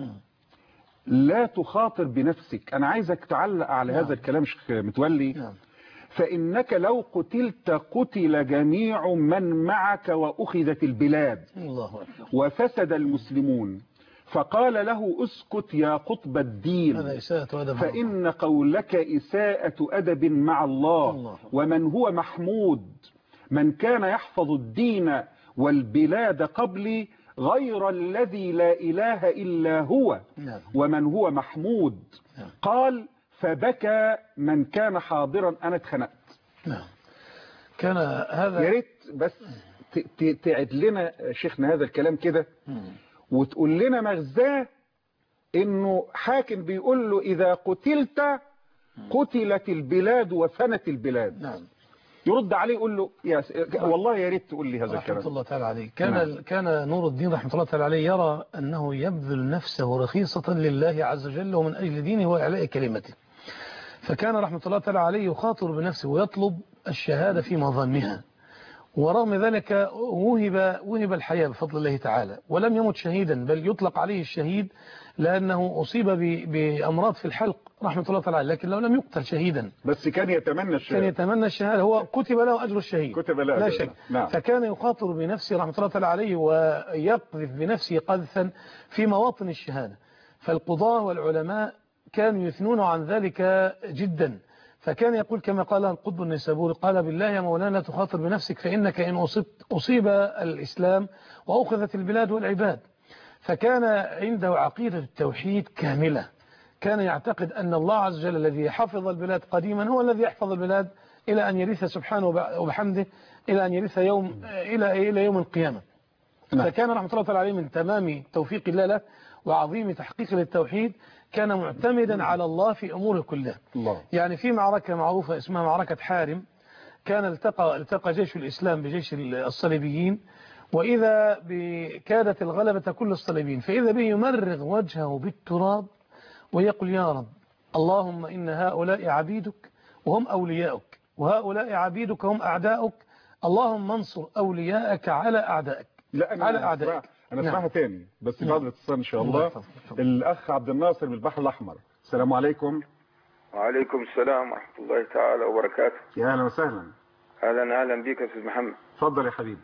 لا تخاطر بنفسك. انا عايزك تعلق على هذا الكلام شيخ متولي. فإنك لو قتلت قتل جميع من معك وأخذت البلاد وفسد المسلمون. فقال له اسكت يا قطب الدين فإن قولك إساءة أدب مع الله، ومن هو محمود من كان يحفظ الدين والبلاد قبلي غير الذي لا إله إلا هو ومن هو محمود. قال فبكى من كان حاضرا. أنا اتخنقت. كان هذا يا ريت بس تعد لنا شيخنا هذا الكلام كده وتقول لنا مغزاه، انه حاكم بيقول له اذا قتلت قتلت البلاد وفنت البلاد. نعم. يرد عليه يقول له يا س... والله يا ريت تقول لي هذا الكلام. رحمة الله تعالى عليه. كان نعم. كان نور الدين رحمة الله تعالى عليه يرى انه يبذل نفسه رخيصة لله عز وجل ومن اجل دينه واعلاء كلمته. فكان رحمة الله تعالى عليه يخاطر بنفسه ويطلب الشهادة في مظانها، ورغم ذلك وهب وهب الحياة بفضل الله تعالى، ولم يمت شهيدا بل يطلق عليه الشهيد لأنه أصيب بأمراض في الحلق رحمة الله تعالى، لكن لو لم يقتل شهيدا بس كان يتمنى الشهادة. كان يتمنى الشهادة، هو كتب له أجر الشهيد كتب له لا أجر. شك. نعم. فكان يخاطر بنفسه رحمة الله تعالى عليه ويقذف بنفسه قذفا في مواطن الشهادة. فالقضاة والعلماء كانوا يثنون عن ذلك جدا، فكان يقول كما قال القطب النيسابوري قال بالله يا مولانا لا تخاطر بنفسك فإنك إن أصبت أصيب الإسلام وأخذت البلاد والعباد. فكان عنده عقيدة التوحيد كاملة، كان يعتقد أن الله عز وجل الذي حفظ البلاد قديما هو الذي يحفظ البلاد إلى أن يرث سبحانه وبحمده إلى أن يرث يوم إلى إلى يوم القيامة. فكان رحمة الله تعالى عليه من تمام توفيق الله له وعظيم تحقيق للتوحيد كان معتمدا على الله في أموره كلها. الله. يعني في معركة معروفة اسمها معركة حارم، كان التقى التقى جيش الإسلام بجيش الصليبيين، وإذا كادت الغلبة كل الصليبيين، فإذا به يمرغ وجهه بالتراب ويقول يا رب اللهم إن هؤلاء عبيدك وهم أولياؤك، وهؤلاء عبيدك وهم أعداؤك، اللهم انصر أولياءك على أعدائك. لا أنا على أعدائك. أنا أسمعها نعم. تاني بس بعد الاتصال إن شاء الله. الله الأخ عبد الناصر من البحر الأحمر. السلام عليكم. وعليكم السلام ورحمة الله تعالى وبركاته. يا أهلا وسهلا. أهلا أهلا بك يا أستاذ محمد. اتفضل يا حبيبي.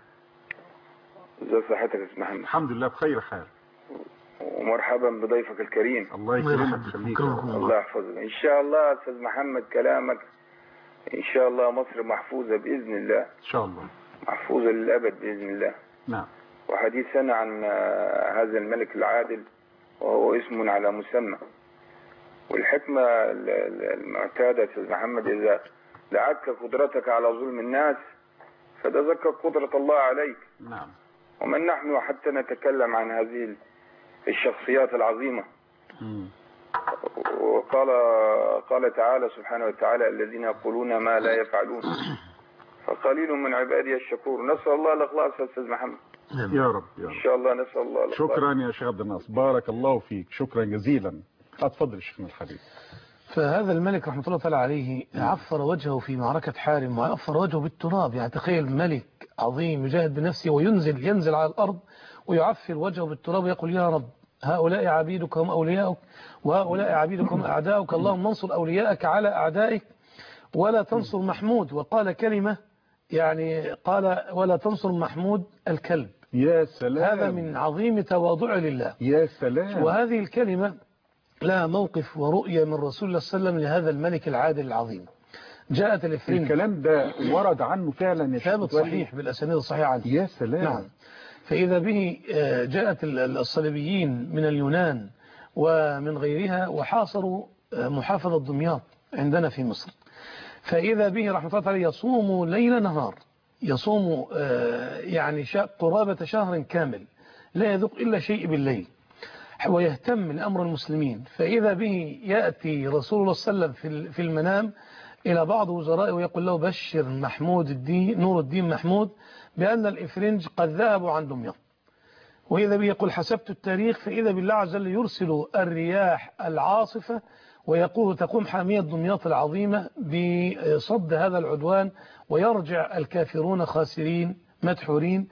ازي صحتك يا أستاذ محمد؟ الحمد لله بخير حال. ومرحبا بضيفك الكريم. الله يكرمك ويخليك. الله يحفظك. إن شاء الله يا أستاذ محمد كلامك إن شاء الله مصر محفوظة بإذن الله. إن شاء الله. محفوظة للأبد بإذن الله. نعم. وحديثنا عن هذا الملك العادل وهو اسم على مسمى، والحكمة المعتادة يا أستاذ محمد إذا دعتك قدرتك على ظلم الناس فتذكر قدرة الله عليك. نعم. ومن نحن حتى نتكلم عن هذه الشخصيات العظيمة. م. وقال قال تعالى سبحانه وتعالى الذين يقولون ما لا يفعلون فقليل من عبادي الشكور. نسأل الله الإخلاص يا أستاذ محمد. يا رب يا رب. إن شاء الله نسأل الله الإخلاص. شكرا يا شيخ عبد الناصر، بارك الله فيك، شكرا جزيلا. اتفضل شيخنا الحبيب. فهذا الملك رحمة الله تعالى عليه عفر وجهه في معركة حارم وعفر وجهه بالتراب. يعني تخيل ملك عظيم يجاهد بنفسه وينزل ينزل على الأرض ويعفر وجهه بالتراب ويقول يا رب هؤلاء عبيدك هم أولياؤك وهؤلاء عبيدك هم أعداؤك، اللهم انصر أولياءك على أعدائك ولا تنصر محمود. وقال كلمة يعني قال ولا تنصر محمود الكلب. يا سلام. هذا من عظيم تواضع لله. يا سلام. وهذه الكلمة لها موقف ورؤية من رسول الله صلى الله عليه وسلم لهذا الملك العادل العظيم. جاءت الإفرنج. الكلام ده ورد عنه فعلا يا ثابت صحيح بالأسانيد الصحيحة عنه. يا سلام. نعم. فإذا به جاءت الصليبيين من اليونان ومن غيرها وحاصروا محافظة دمياط عندنا في مصر، فإذا به رحمة الله تعالى يصوم ليل نهار، يصوم يعني قرابة شهر كامل لا يذوق إلا شيء بالليل ويهتم لأمر المسلمين. فإذا به يأتي رسول الله صلى الله عليه وسلم في المنام إلى بعض وزرائه ويقول له بشر محمود الدين نور الدين محمود بأن الإفرنج قد ذهبوا عن دمياط. وإذا به يقول حسبت التاريخ، فإذا بالله عز وجل يرسل الرياح العاصفة ويقول تقوم حامية دمياط العظيمة بصد هذا العدوان، ويرجع الكافرون خاسرين مدحورين،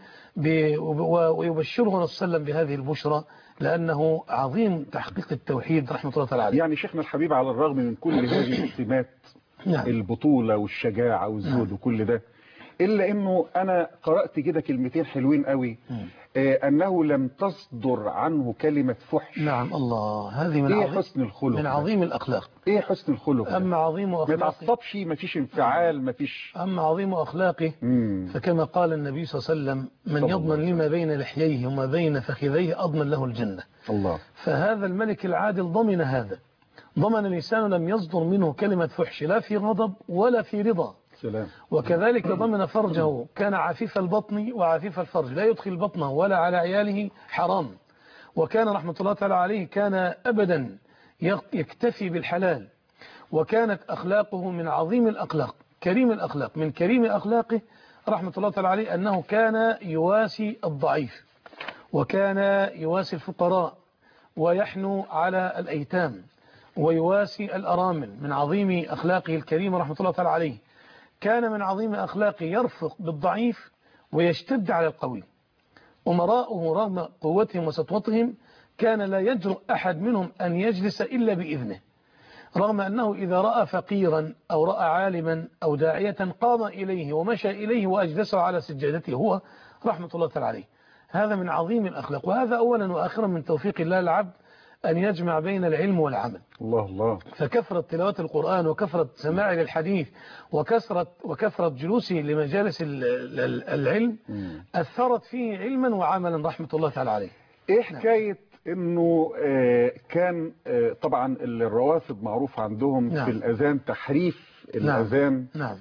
ويبشرهم صلى الله عليه وسلم بهذه البشرى لأنه عظيم تحقيق التوحيد رحمة الله تعالى عليه. يعني شيخنا الحبيب على الرغم من كل هذه السمات، نعم. البطولة والشجاعة والزهد نعم. وكل ده، إلا أنه أنا قرأت كده كلمتين حلوين قوي، آه أنه لم تصدر عنه كلمة فحش. نعم الله، هذه من إيه عظيم حسن الخلق، من عظيم الأخلاق. إيه حسن الخلق، أما عظيم أخلاقه ما تعصبش، ما فيش انفعال، ما فيش. أما عظيم أخلاقه مم. فكما قال النبي صلى الله عليه وسلم من يضمن لما بين لحييه وما بين فخذيه أضمن له الجنة. الله. فهذا الملك العادل ضمن هذا، ضمن لسانه لم يصدر منه كلمة فحش لا في غضب ولا في رضا. سلام. وكذلك ضمن فرجه، كان عفيف البطن وعفيف الفرج، لا يدخل بطنه ولا على عياله حرام. وكان رحمة الله تعالى عليه كان أبدا يكتفي بالحلال. وكانت أخلاقه من عظيم الأخلاق، كريم الأخلاق. من كريم أخلاقه رحمة الله تعالى عليه أنه كان يواسي الضعيف، وكان يواسي الفقراء، ويحنو على الأيتام، ويواسي الأرامل. من عظيم أخلاقه الكريمة رحمة الله تعالى عليه كان من عظيم أخلاقه يرفق بالضعيف ويشتد على القوي. أمراؤه رغم قوتهم وسطوتهم كان لا يجرؤ أحد منهم أن يجلس إلا بإذنه، رغم أنه إذا رأى فقيرا أو رأى عالما أو داعية قام إليه ومشى إليه وأجلسه على سجادته هو رحمة الله تعالى عليه. هذا من عظيم الأخلاق. وهذا أولا وآخرا من توفيق الله العبد أن يجمع بين العلم والعمل. الله الله. فكثرة تلاوة القرآن وكثرة سماعه للحديث وكثرة وكثرة جلوسه لمجالس العلم أثرت فيه علما وعملا رحمة الله تعالى عليه. إيه حكاية إنه آه كان آه طبعا الروافض معروف عندهم نعم. في الأذان تحريف الأذان. نعم.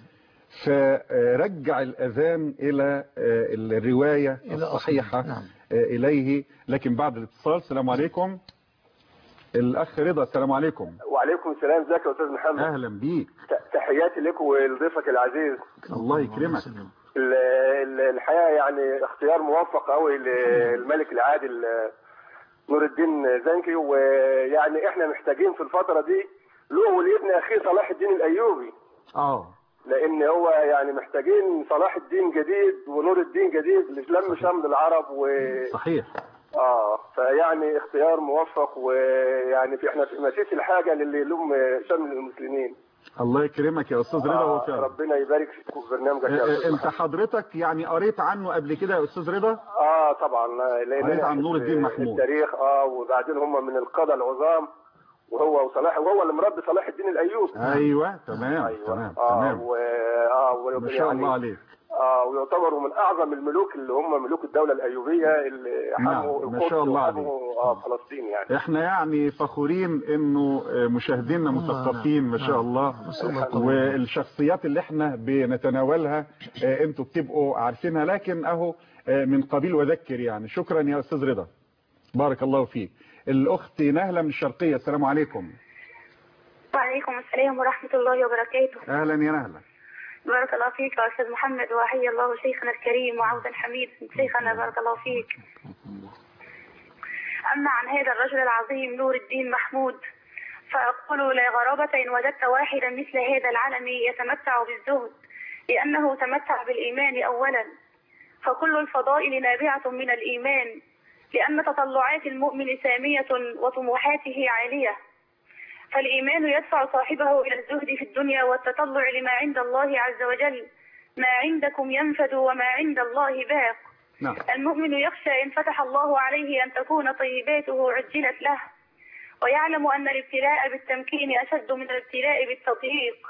فرجع الأذان إلى آه الرواية الصحيحة نعم. آه إليه. لكن بعد الاتصال، السلام عليكم. الأخ رضا، السلام عليكم. وعليكم السلام، ازيك يا أستاذ محمد؟ أهلا بيك. تحياتي لك ولضيفك العزيز. الله يكرمك. الحقيقة يعني اختيار موفق قوي للملك العادل نور الدين زنكي، ويعني احنا محتاجين في الفترة دي له ولابن اخيه صلاح الدين الايوبي. اه لان هو يعني محتاجين صلاح الدين جديد ونور الدين جديد لم شمل العرب و صحيح. اه فيعني اختيار موفق، ويعني في احنا في مسيس الحاجة للي يلم شمل المسلمين. الله يكرمك يا استاذ رضا. آه وفعلا ربنا يبارك فيك وفي برنامجك يا استاذ. انت حضرتك يعني قريت عنه قبل كده يا استاذ رضا؟ اه طبعا، لان قريت عن نور الدين محمود التاريخ. اه وبعدين هم من القادة العظام، وهو وصلاح وهو اللي مربي صلاح الدين الايوبي. ايوه تمام. أيوة. تمام اه تمام. و... اه ما شاء الله عليك. اه ويعتبروا من اعظم الملوك اللي هم ملوك الدولة الايوبيه اللي حموا نعم. ما شاء الله عليك. اه فلسطين يعني. احنا يعني فخورين انه مشاهدينا مثقفين ما شاء الله، والشخصيات اللي احنا بنتناولها انتوا بتبقوا عارفينها، لكن اهو من قبيل وذكر يعني. شكرا يا استاذ رضا، بارك الله فيك. الاخت نهله من الشرقيه، السلام عليكم. وعليكم السلام ورحمه الله وبركاته. اهلا يا نهله. بارك الله فيك يا أستاذ محمد، وحيا الله شيخنا الكريم وعودا حميد شيخنا، بارك الله فيك. أما عن هذا الرجل العظيم نور الدين محمود فأقول لا غرابة إن وجدت واحدا مثل هذا العلم يتمتع بالزهد، لأنه تمتع بالإيمان أولا، فكل الفضائل نابعة من الإيمان، لأن تطلعات المؤمن سامية وطموحاته عالية، فالإيمان يدفع صاحبه إلى الزهد في الدنيا والتطلع لما عند الله عز وجل. ما عندكم ينفد وما عند الله باق. نعم. المؤمن يخشى إن فتح الله عليه أن تكون طيباته عجلت له، ويعلم أن الابتلاء بالتمكين أشد من الابتلاء بالتضييق،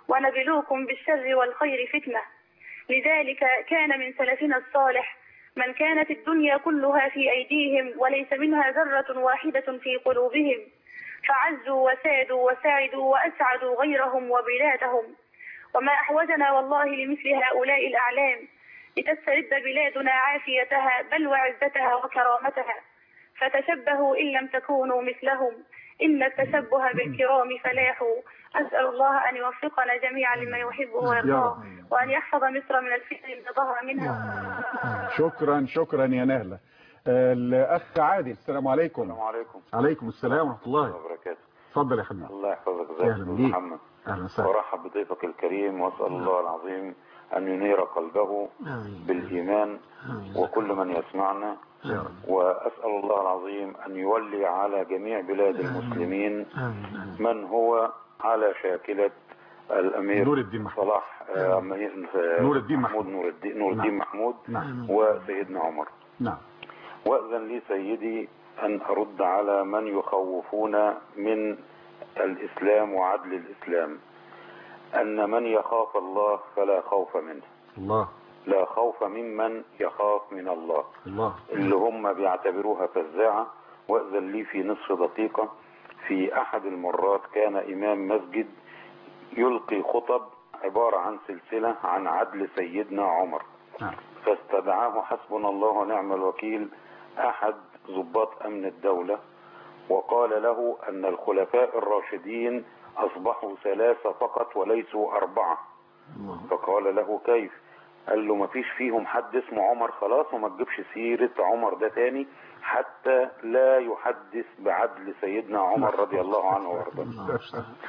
ونبلوكم بالشر والخير فتنة. لذلك كان من سلفنا الصالح من كانت الدنيا كلها في أيديهم وليس منها ذرة واحدة في قلوبهم، فعزوا وسادوا وساعدوا وأسعدوا غيرهم وبلادهم. وما أحوجنا والله لمثل هؤلاء الأعلام لتسترد بلادنا عافيتها بل وعزتها وكرامتها، فتشبهوا إن لم تكونوا مثلهم، إن التشبه بالكرام فلاح. أسأل الله أن يوفقنا جميعا لما يحبه ويرضاه، وأن يحفظ مصر من الفتن اللي ظهر منها. شكرا شكرا يا نهلة. الأخ عادل، السلام عليكم. السلام عليكم. عليكم السلام ورحمة الله وبركاته. اتفضل يا حبيبي. الله يحفظك. ازيك يا محمد؟ أهلا وسهلا. وارحب بضيفك الكريم، واسأل الله العظيم أن ينير قلبه بالإيمان وكل من يسمعنا، وأسأل الله العظيم أن يولي على جميع بلاد المسلمين من هو على شاكلة الأمير نور الدين محمود صلاح نور الدين محمود نور الدين, نور الدين محمود نعم. وسيدنا عمر. نعم. وأذن لي سيدي أن أرد على من يخوفون من الإسلام وعدل الإسلام، أن من يخاف الله فلا خوف منه. الله. لا خوف ممن يخاف من الله. الله. اللي هم بيعتبروها فزاعة. وأذن لي في نصف دقيقة، في أحد المرات كان إمام مسجد يلقي خطب عبارة عن سلسلة عن عدل سيدنا عمر، فاستدعاه حسبنا الله ونعم الوكيل أحد ضباط أمن الدولة، وقال له أن الخلفاء الراشدين أصبحوا ثلاثة فقط وليسوا أربعة. فقال له كيف؟ قال له ما فيش فيهم حد اسمه عمر، خلاص، وما تجيبش سيرة عمر ده تاني حتى لا يحدث بعدل سيدنا عمر رضي الله عنه وارضاه.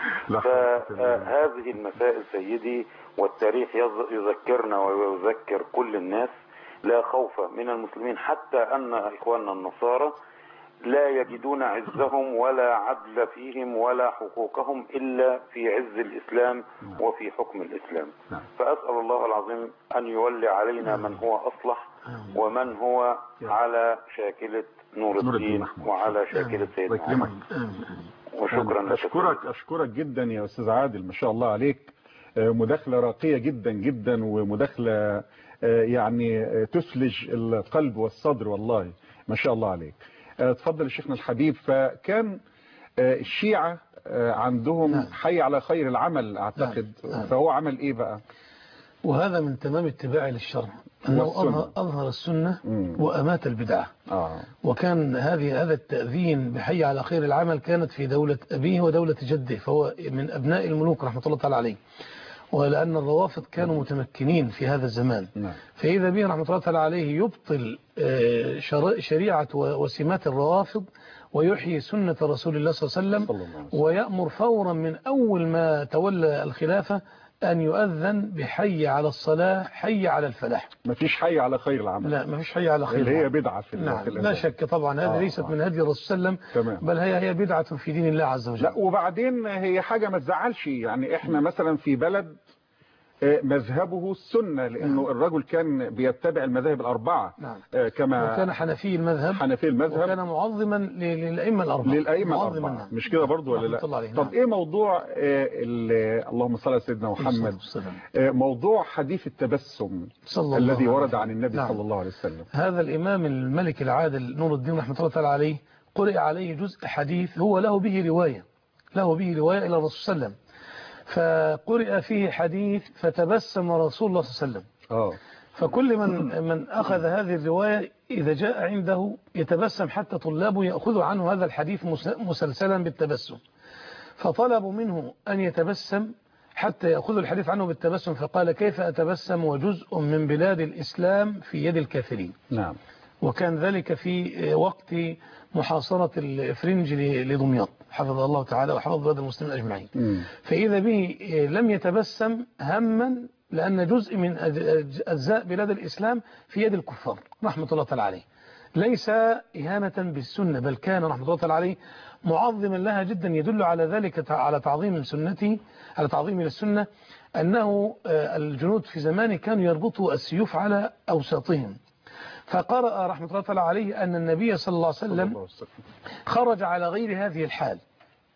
فهذه المسائل سيدي، والتاريخ يذكرنا ويذكر كل الناس، لا خوف من المسلمين، حتى أن إخواننا النصارى لا يجدون عزهم ولا عدل فيهم ولا حقوقهم إلا في عز الإسلام وفي حكم الإسلام. فأسأل الله العظيم أن يولي علينا من هو أصلح ومن هو على شاكلة نور الدين وعلى شاكلة سيدنا عمر. وشكرا لك. أشكرك أشكرك جدا يا أستاذ عادل، ما شاء الله عليك. مداخلة راقية جدا جدا، ومداخلة يعني تثلج القلب والصدر، والله ما شاء الله عليك. اتفضل يا شيخنا الحبيب. فكان الشيعة عندهم حي على خير العمل اعتقد. فهو عمل ايه بقى؟ وهذا من تمام اتباعه للشرع، انه اظهر, أظهر السنة وامات البدعة. آه. وكان هذه هذا التأذين بحي على خير العمل كانت في دولة ابيه ودولة جده، فهو من ابناء الملوك رحمة الله تعالى عليه، ولأن الروافض كانوا متمكنين في هذا الزمان. فإذا به رحمة الله تعالى عليه يبطل شريعة وسمات الروافض ويحيي سنة رسول الله صلى الله عليه وسلم، ويأمر فورا من أول ما تولى الخلافة أن يؤذن بحي على الصلاة، حي على الفلاح. ما فيش حي على خير العمل. لا، ما فيش حي على خير اللي العمل. هي بدعة في نعم، لا شك طبعا. هذه آه ليست آه. من هدي الرسول صلى الله عليه وسلم، بل هي هي بدعة في دين الله عز وجل. لا، وبعدين هي حاجة ما تزعلش. يعني احنا مثلا في بلد مذهبه السنة، لأنه نعم. الرجل كان بيتبع المذاهب الأربعة. نعم. كما وكان حنفي المذهب حنفي المذهب وكان معظما للأئمة الأربعة. للأئمة الأربعة. نعم. مش كده برضو ولا لا؟ طب نعم. إيه موضوع اللهم صل على سيدنا محمد، موضوع حديث التبسم الذي ورد عن النبي نعم. صلى الله عليه وسلم؟ هذا الإمام الملك العادل نور الدين رحمة الله تعالى عليه قرئ عليه جزء حديث هو له به رواية له به رواية إلى الرسول صلى الله عليه وسلم، فقرئ فيه حديث فتبسم رسول الله صلى الله عليه وسلم. أوه. فكل من من أخذ هذه الرواية إذا جاء عنده يتبسم، حتى طلابه يأخذوا عنه هذا الحديث مسلسلا بالتبسم، فطلبوا منه أن يتبسم حتى يأخذوا الحديث عنه بالتبسم، فقال كيف أتبسم وجزء من بلاد الإسلام في يد الكافرين. نعم. وكان ذلك في وقت محاصرة الإفرنج لدمياط حفظ الله تعالى وحفظ بلاد المسلمين أجمعين. م. فإذا به لم يتبسم هما، لأن جزء من أجزاء بلاد الإسلام في يد الكفار رحمة الله تعالى عليه، ليس إهانة بالسنة، بل كان رحمة الله تعالى عليه معظما لها جدا. يدل على ذلك على تعظيم سنته، على تعظيم للسنة، أنه الجنود في زمانه كانوا يربطوا السيوف على أوساطهم. فقرأ رحمة الله تعالى عليه أن النبي صلى الله عليه وسلم خرج على غير هذه الحال،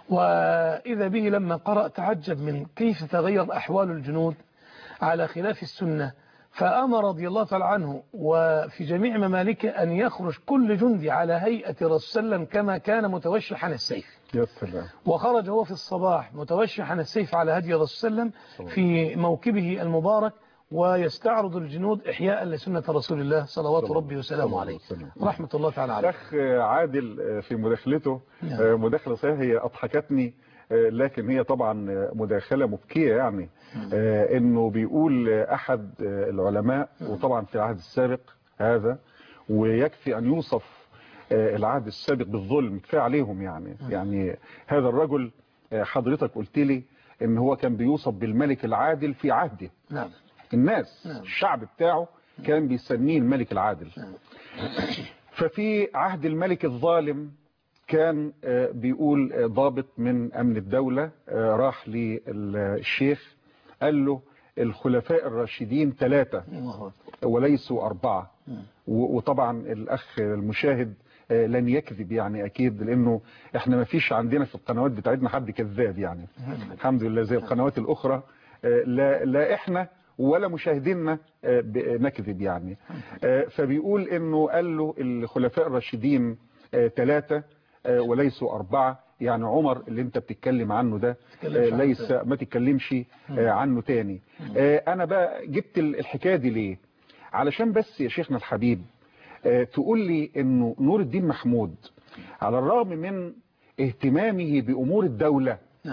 وإذا به لما قرأ تعجب من كيف تغير أحوال الجنود على خلاف السنة، فأمر رضي الله تعالى عنه وفي جميع ممالكه أن يخرج كل جندي على هيئة رسول سلم كما كان متوشحا السيف. يا سلام. وخرج هو في الصباح متوشحا السيف على هدي رسول سلم في موكبه المبارك، ويستعرض الجنود إحياء لسنة رسول الله صلوات ربي وسلامه عليه رحمة الله تعالى عليه. الأخ عادل في مداخلته مداخلة صحيحة هي أضحكتني، لكن هي طبعا مداخلة مبكية يعني، انه بيقول احد العلماء وطبعا في العهد السابق هذا، ويكفي ان يوصف العهد السابق بالظلم، كفايه عليهم يعني. يعني هذا الرجل حضرتك قلت لي ان هو كان بيوصف بالملك العادل في عهده. نعم. الناس الشعب بتاعه كان بيسميه الملك العادل. ففي عهد الملك الظالم كان بيقول ضابط من أمن الدولة راح للشيخ قال له الخلفاء الراشدين ثلاثة وليسوا أربعة. وطبعا الأخ المشاهد لن يكذب يعني أكيد، لأنه إحنا ما فيش عندنا في القنوات بتاعتنا حد كذاب يعني الحمد لله، زي القنوات الأخرى لا, لا إحنا ولا مشاهديننا نكذب يعني. فبيقول إنه قال له الخلفاء الراشدين ثلاثة وليسوا أربعة، يعني عمر اللي انت بتتكلم عنه ده ليس ما تتكلمش عنه تاني. انا بقى جبت الحكاية دي ليه؟ علشان بس يا شيخنا الحبيب تقول لي انه نور الدين محمود على الرغم من اهتمامه بأمور الدولة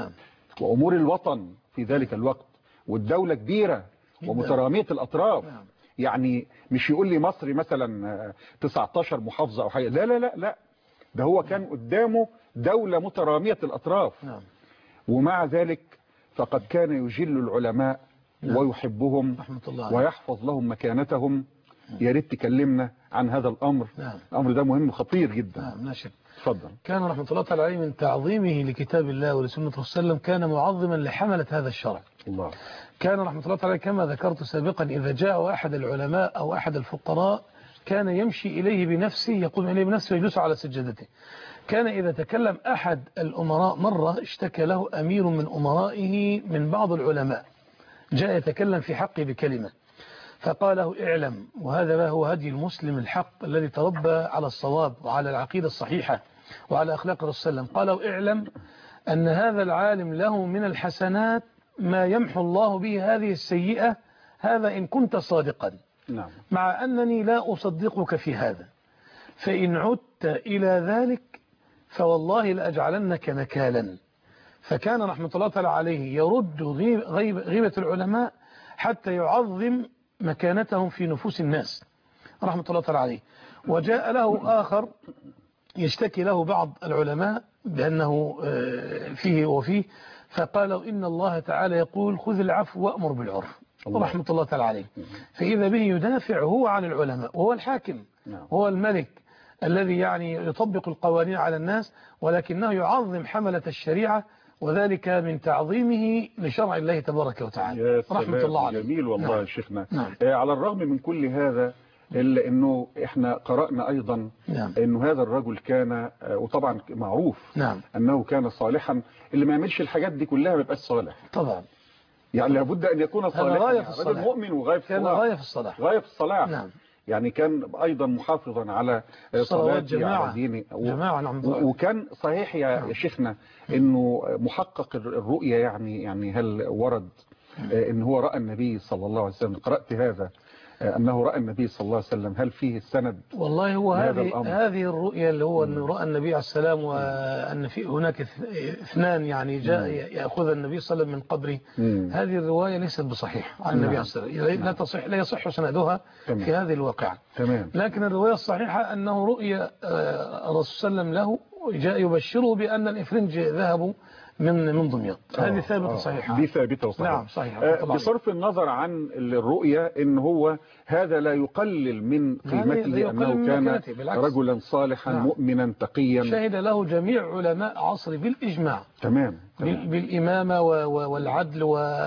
وأمور الوطن في ذلك الوقت، والدولة كبيرة ومترامية الأطراف، يعني مش يقول لي مصر مثلا تسعتاشر محافظة أو حاجة، لا لا لا لا، ده هو كان قدامه دولة مترامية الأطراف. نعم. ومع ذلك فقد كان يجل العلماء. نعم. ويحبهم ويحفظ لهم مكانتهم. يا ريت تكلمنا عن هذا الأمر. نعم. الأمر ده مهم وخطير جدا. نعم. ناشد. تفضل. كان رحمة الله تعالى عليه من تعظيمه لكتاب الله ولسنة رسول الله وسلم كان معظما لحملة هذا الشرع. الله. كان رحمة الله تعالى كما ذكرت سابقا إذا جاء أحد العلماء أو أحد الفقراء كان يمشي إليه بنفسه، يقوم إليه بنفسه ويجلس على سجدته. كان إذا تكلم أحد الأمراء مرة اشتكى له أمير من أمرائه من بعض العلماء، جاء يتكلم في حقه بكلمة، فقال له اعلم، وهذا هو هدي المسلم الحق الذي تربى على الصواب وعلى العقيدة الصحيحة وعلى أخلاق الرسول صلى الله عليه وسلم، قال له اعلم أن هذا العالم له من الحسنات ما يمحو الله به هذه السيئة، هذا إن كنت صادقا. نعم. مع أنني لا أصدقك في هذا، فإن عدت إلى ذلك فوالله لأجعلنك نكالا. فكان رحمة الله تعالى عليه يرد غيبة العلماء حتى يعظم مكانتهم في نفوس الناس رحمة الله تعالى عليه. وجاء له آخر يشتكي له بعض العلماء بأنه فيه وفيه، فقال إن الله تعالى يقول خذ العفو وأمر بالعرف رحمة الله تعالى عليه. فإذا به يدافع هو عن العلماء، وهو الحاكم هو الملك الذي يعني يطبق القوانين على الناس، ولكنه يعظم حملة الشريعة، وذلك من تعظيمه لشرع الله تبارك وتعالى رحمة الله عليه. جميل والله. نعم. يا شيخنا. نعم. آه على الرغم من كل هذا إلا أنه إحنا قرأنا أيضا. نعم. أنه هذا الرجل كان آه وطبعا معروف. نعم. أنه كان صالحا، اللي ما يعملش الحاجات دي كلها ما يبقاش صالح طبعا، يعني لابد أن يكون صالحا، غاية يعني رجل مؤمن وغاية في الصلاح، غاية في الصلاح غاية في الصلاح. نعم. يعني كان أيضا محافظا على صلاة جماعة دينه، جماعة. نعم. وكان صحيح يا نعم. شيخنا أنه محقق الرؤية، يعني يعني هل ورد أن هو رأى النبي صلى الله عليه وسلم؟ قرأت هذا أنه رأى النبي صلى الله عليه وسلم، هل فيه السند؟ والله هو هذه هذه الرؤية اللي هو أنه رأى النبي عليه السلام، وأن في هناك اثنان يعني جاء يأخذ النبي صلى الله عليه وسلم من قبره. هذه الرواية ليست بصحيح عن النبي عليه السلام، لا تصح لا يصح سندها في هذه الواقعة. تمام. لكن الرواية الصحيحة أنه رؤيا الرسول صلى الله عليه وسلم له جاء يبشره بأن الإفرنج ذهبوا من من دمياط. هذه ثابتة صحيحة. دي ثابتة وصحيحة. نعم صحيحة. بصرف النظر عن الرؤية ان هو هذا لا يقلل من قيمته، انه كان رجلا صالحا. نعم. مؤمنا تقيا. شهد له جميع علماء عصره بالإجماع. تمام. تمام. بالإمامة والعدل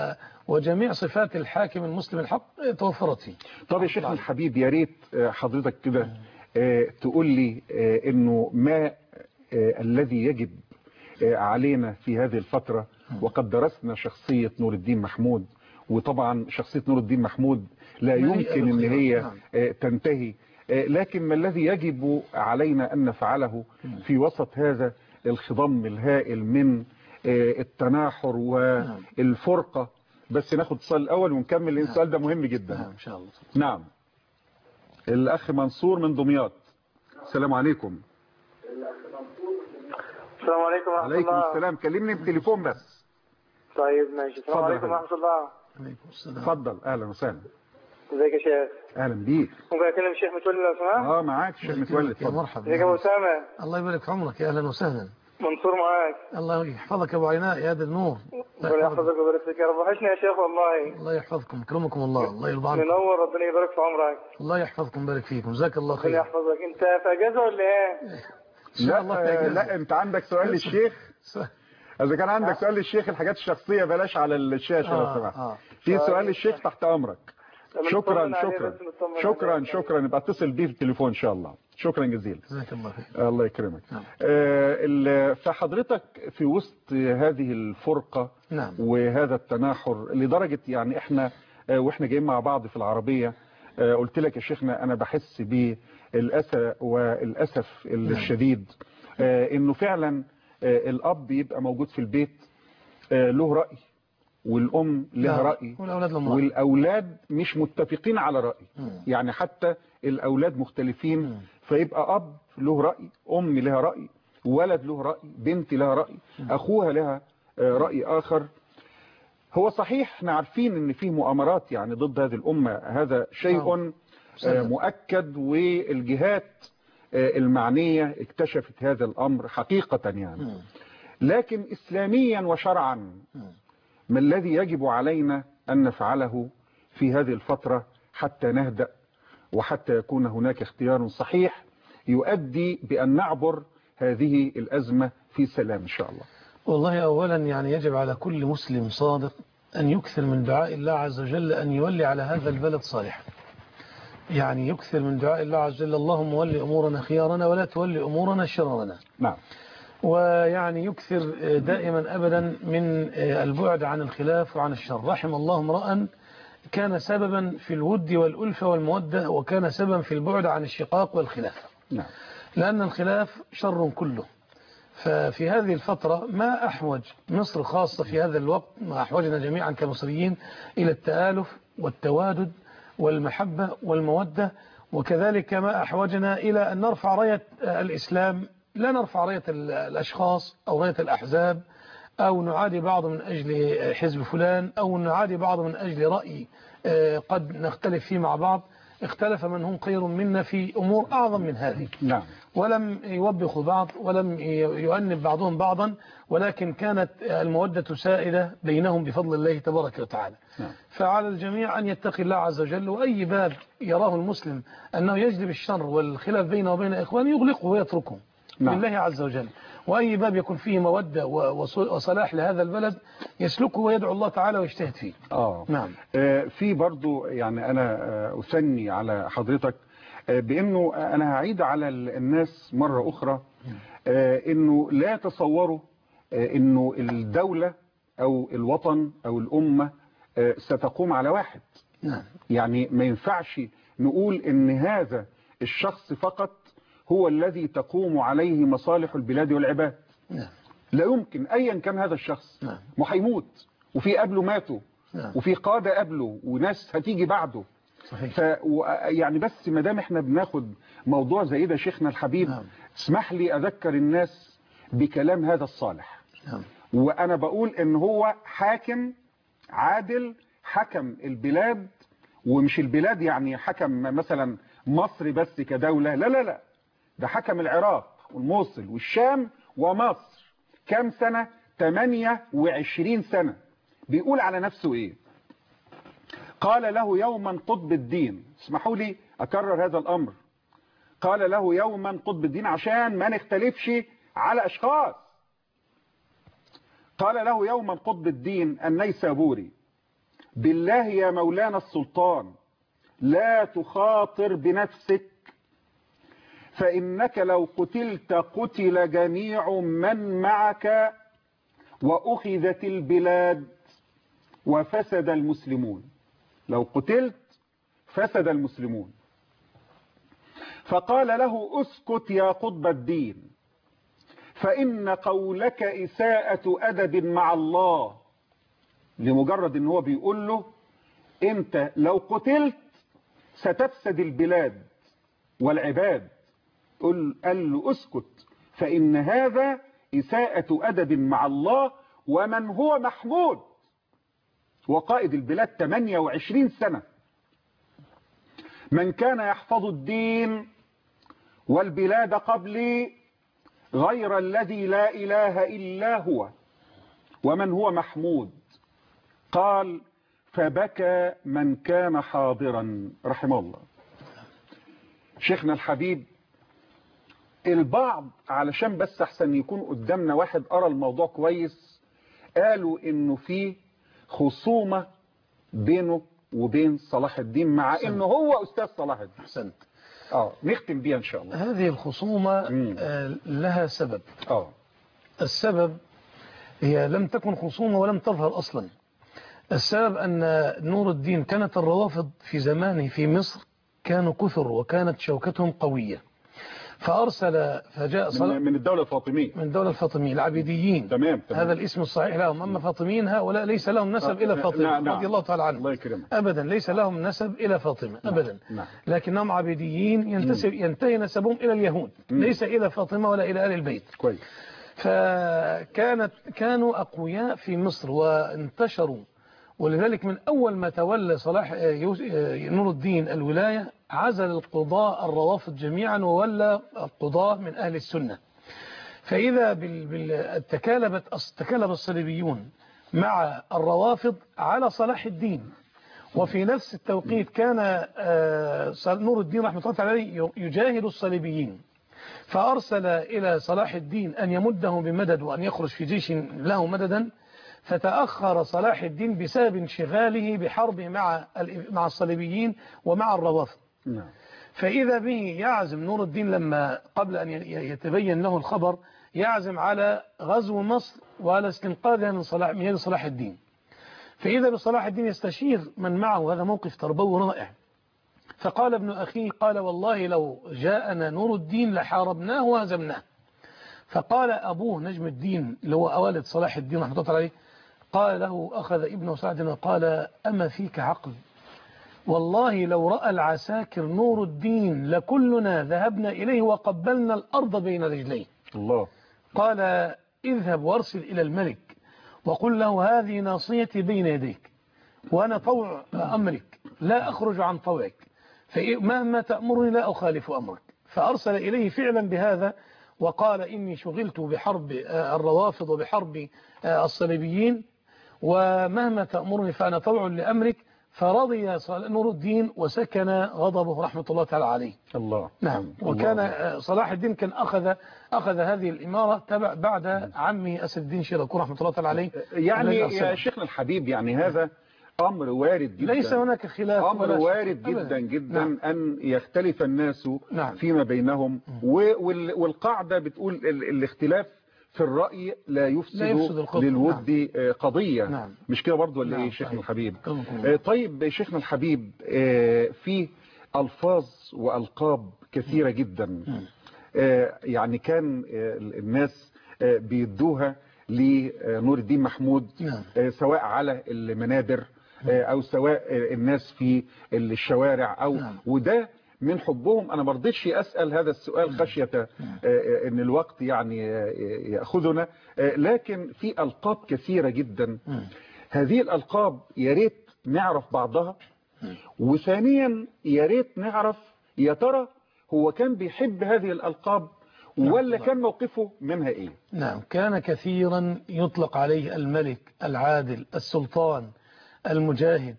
وجميع صفات الحاكم المسلم الحق توفرت فيه. طب يا شيخنا الحبيب، يا ريت حضرتك كده تقول لي انه ما الذي يجب علينا في هذه الفترة، وقد درسنا شخصية نور الدين محمود، وطبعا شخصية نور الدين محمود لا يمكن ان هي تنتهي، لكن ما الذي يجب علينا ان نفعله في وسط هذا الخضم الهائل من التناحر والفرقة. بس ناخد السؤال الاول ونكمل لان السؤال ده مهم جدا. نعم ان شاء الله. نعم. الاخ منصور من دمياط. السلام عليكم. السلام عليكم ورحمة الله. عليكم السلام. كلمني بالتليفون بس. طيب ماشي. السلام عليكم ورحمة الله. عليكم السلام. اتفضل. اهلا وسهلا. ازيك يا شيخ؟ اهلا بيك. ممكن اكلم الشيخ متولي لو سمحت؟ اه معاك الشيخ متولي. يا مرحبا. ازيك يا ابو اسامه؟ الله يبارك في عمرك. يا اهلا وسهلا. منصور معاك. الله يحفظك يا ابو عيناء يا هذا النور. ربنا يحفظك ويبارك فيك يا رب. وحشني يا شيخ والله. الله يحفظكم يكرمكم الله. الله يرضى عنكم. منور. ربنا يبارك في عمرك. الله يحفظكم ويبارك فيكم. جزاك الله خير. ربنا يحفظك. انت في اجازه ولا ايه؟ ان شاء الله في اجازه. لا انت عندك سؤال للشيخ. اذا كان عندك سؤال للشيخ الحاجات الشخصيه بلاش على الشاشه لو سمحت. في سؤال للشيخ تحت امرك. شكرا شكرا شكرا شكرا. يبقى اتصل بيه في التليفون ان شاء الله. شكرا جزيلا. جزاك الله خير. الله يكرمك. نعم. آه فحضرتك في وسط هذه الفرقه نعم. وهذا التناحر لدرجه يعني احنا آه واحنا جايين مع بعض في العربيه آه قلت لك يا شيخنا انا بحس بالاسى والاسف الشديد آه انه فعلا آه الاب يبقى موجود في البيت آه له راي والأم لها رأي والأولاد, والأولاد مش متفقين على رأي. مم. يعني حتى الأولاد مختلفين. مم. فيبقى أب له رأي، أم لها رأي، ولد له رأي، بنت لها رأي، مم. أخوها لها رأي آخر. هو صحيح احنا عارفين ان فيه مؤامرات يعني ضد هذه الأمة، هذا شيء مم. مؤكد، والجهات المعنية اكتشفت هذا الأمر حقيقة يعني. مم. لكن إسلاميا وشرعا مم. ما الذي يجب علينا أن نفعله في هذه الفترة حتى نهدأ وحتى يكون هناك اختيار صحيح يؤدي بأن نعبر هذه الأزمة في سلام إن شاء الله؟ والله أولا يعني يجب على كل مسلم صادق أن يكثر من دعاء الله عز وجل أن يولي على هذا البلد صالحا. يعني يكثر من دعاء الله عز وجل اللهم ولي أمورنا خيارنا ولا تولي أمورنا شرارنا. نعم. ويعني يكثر دائما أبدا من البعد عن الخلاف وعن الشر. رحم الله امرأ كان سببا في الود والألفة والمودة وكان سببا في البعد عن الشقاق والخلاف. نعم. لأن الخلاف شر كله. ففي هذه الفترة ما أحوج مصر خاصة في هذا الوقت، ما أحوجنا جميعا كمصريين إلى التآلف والتوادد والمحبة والمودة، وكذلك ما أحوجنا إلى أن نرفع راية الإسلام، لا نرفع راية الأشخاص أو راية الأحزاب أو نعادي بعض من أجل حزب فلان أو نعادي بعض من أجل رأي قد نختلف فيه مع بعض. اختلف من هم خير منا في أمور أعظم من هذه. نعم. ولم يوبخوا بعض ولم يؤنب بعضهم بعضا، ولكن كانت المودة سائدة بينهم بفضل الله تبارك وتعالى. نعم. فعلى الجميع أن يتقي الله عز وجل، وأي باب يراه المسلم أنه يجلب الشر والخلاف بينه وبين إخوانه يغلقه ويتركه. نعم. بالله عز وجل. وأي باب يكون فيه مودة وصلاح لهذا البلد يسلكه ويدعو الله تعالى ويجتهد فيه. آه. نعم. آه في برضو يعني أنا آه أثني على حضرتك آه بأنه أنا هعيد على الناس مرة أخرى آه أنه لا يتصوروا آه أنه الدولة أو الوطن أو الأمة آه ستقوم على واحد. نعم. يعني ما ينفعش نقول أن هذا الشخص فقط هو الذي تقوم عليه مصالح البلاد والعباد. نعم. لا يمكن أيا كان هذا الشخص. نعم. وهيموت وفي قبله ماتوا. نعم. وفي قادة قبله وناس هتيجي بعده. صحيح. ف يعني بس ما دام احنا بناخد موضوع زي ده شيخنا الحبيب. نعم. اسمح لي أذكر الناس بكلام هذا الصالح. نعم. وأنا بقول إن هو حاكم عادل حكم البلاد، ومش البلاد يعني حكم مثلا مصر بس كدولة، لا لا لا، ده حكم العراق والموصل والشام ومصر. كم سنة؟ ثمانية وعشرين سنة. بيقول على نفسه ايه؟ قال له يوما قطب الدين، اسمحوا لي اكرر هذا الامر، قال له يوما قطب الدين عشان ما نختلفش على اشخاص. قال له يوما قطب الدين النيسابوري بالله يا مولانا السلطان لا تخاطر بنفسك، فإنك لو قتلت قتل جميع من معك وأخذت البلاد وفسد المسلمون. لو قتلت فسد المسلمون. فقال له اسكت يا قطب الدين، فإن قولك إساءة أدب مع الله. لمجرد ان هو بيقول له انت لو قتلت ستفسد البلاد والعباد. قال له اسكت، فإن هذا إساءة أدب مع الله ومن هو محمود وقائد البلاد ثمانية وعشرين سنة. من كان يحفظ الدين والبلاد قبلي غير الذي لا إله إلا هو ومن هو محمود. قال فبكى من كان حاضرا رحمه الله. شيخنا الحبيب، البعض علشان بس احسن يكون قدامنا واحد قرأ الموضوع كويس قالوا انه في خصومة بينه وبين صلاح الدين، مع أحسنت. انه هو استاذ صلاح الدين. احسنت. اه نختم بيها ان شاء الله. هذه الخصومة آه لها سبب. اه السبب هي لم تكن خصومة ولم تظهر اصلا. السبب ان نور الدين كانت الروافض في زمانه في مصر كانوا كثر وكانت شوكتهم قوية، فأرسل فجاء من, من الدولة الفاطمية من الدولة الفاطمية العبيديين. تمام تمام. هذا الاسم الصحيح لهم. أما فاطميين هؤلاء ليس لهم نسب إلى فاطمة نعم رضي الله تعالى عنهم. الله يكرمك. أبدا ليس لهم نسب إلى فاطمة أبدا. نعم. لكنهم عبيديين ينتسب ينتهي نسبهم إلى اليهود، مم. ليس إلى فاطمة ولا إلى آل البيت. كويس. فكانت كانوا أقوياء في مصر وانتشروا، ولذلك من أول ما تولى صلاح نور الدين الولاية عزل القضاء الروافض جميعا وولى القضاء من أهل السنة. فإذا بالتكالبت تكالب الصليبيون مع الروافض على صلاح الدين، وفي نفس التوقيت كان نور الدين رحمة الله عليه يجاهد الصليبيين، فأرسل إلى صلاح الدين أن يمده بمدد وأن يخرج في جيش له مددا. فتأخر صلاح الدين بسبب انشغاله بحربه مع مع الصليبيين ومع الروافض. نعم. فإذا به يعزم نور الدين لما قبل أن يتبين له الخبر يعزم على غزو مصر وعلى استنقاذها من صلاح من يد صلاح الدين. فإذا بصلاح الدين يستشير من معه، هذا موقف تربوي رائع. فقال ابن أخيه قال والله لو جاءنا نور الدين لحاربناه وهزمناه. فقال أبوه نجم الدين اللي هو والد صلاح الدين رحمه الله عليه قال له أخذ ابنه سعد وقال أما فيك عقل، والله لو رأى العساكر نور الدين لكلنا ذهبنا إليه وقبلنا الأرض بين رجليه. الله. قال اذهب وارسل إلى الملك وقل له هذه ناصيتي بين يديك وأنا طوع أمرك لا أخرج عن طوعك، فمهما تأمرني لا أخالف أمرك. فأرسل إليه فعلا بهذا وقال إني شغلت بحرب الروافض وبحرب الصليبيين ومهما تأمرني فأنا طوع لأمرك. فرضي نور الدين وسكن غضبه رحمة الله تعالى عليه. الله. نعم. وكان صلاح الدين كان أخذ أخذ هذه الإمارة تبع بعد عمه أسد الدين شيركور رحمة الله تعالى عليه. يعني يا شيخنا الحبيب يعني هذا أمر وارد جدا، ليس هناك خلاف، أمر وارد جدا جدا. نعم. أن يختلف الناس نعم. فيما بينهم، والقاعدة بتقول الاختلاف في الرأي لا يفسد, لا يفسد للود نعم. قضية. نعم. مش كده برضو ولا نعم. ايه شيخنا الحبيب؟ آه طيب شيخنا الحبيب، آه في ألفاظ وألقاب كثيرة جدا، آه يعني كان آه الناس آه بيدوها لنور الدين محمود، نعم. آه سواء على المنابر آه أو سواء آه الناس في الشوارع أو نعم. وده من حبهم. أنا ما رضيتش أسأل هذا السؤال خشية أن الوقت يعني يأخذنا، لكن في ألقاب كثيرة جدا. هذه الألقاب يا ريت نعرف بعضها، وثانيا يا ريت نعرف يا ترى هو كان بيحب هذه الألقاب ولا كان موقفه منها إيه؟ نعم. كان كثيرا يطلق عليه الملك العادل السلطان المجاهد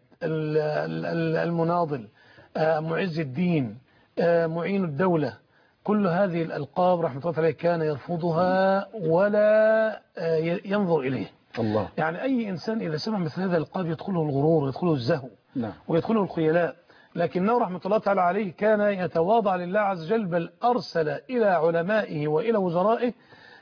المناضل معز الدين معين الدولة. كل هذه الألقاب رحمة الله عليه كان يرفضها ولا ينظر إليه. الله. يعني أي إنسان إذا سمع مثل هذا الألقاب يدخله الغرور ويدخله الزهو، نعم. ويدخله الخيلاء. لكنه رحمة الله تعالى عليه كان يتواضع لله عز وجل، بل أرسل إلى علمائه وإلى وزرائه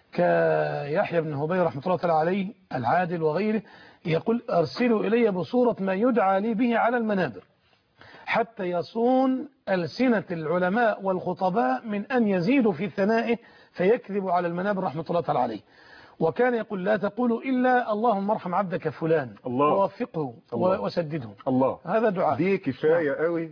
كيحيى بن هبير رحمة الله تعالى عليه العادل وغيره، يقول أرسلوا إلي بصورة ما يدعى لي به على المنابر، حتى يصون ألسنة العلماء والخطباء من أن يزيدوا في ثنائه فيكذب على المنابر رحمة الله تعالى عليه. وكان يقول لا تقولوا إلا اللهم ارحم عبدك فلان ووفقه وسدده. الله، هذا دعاء دي كفاية قوي.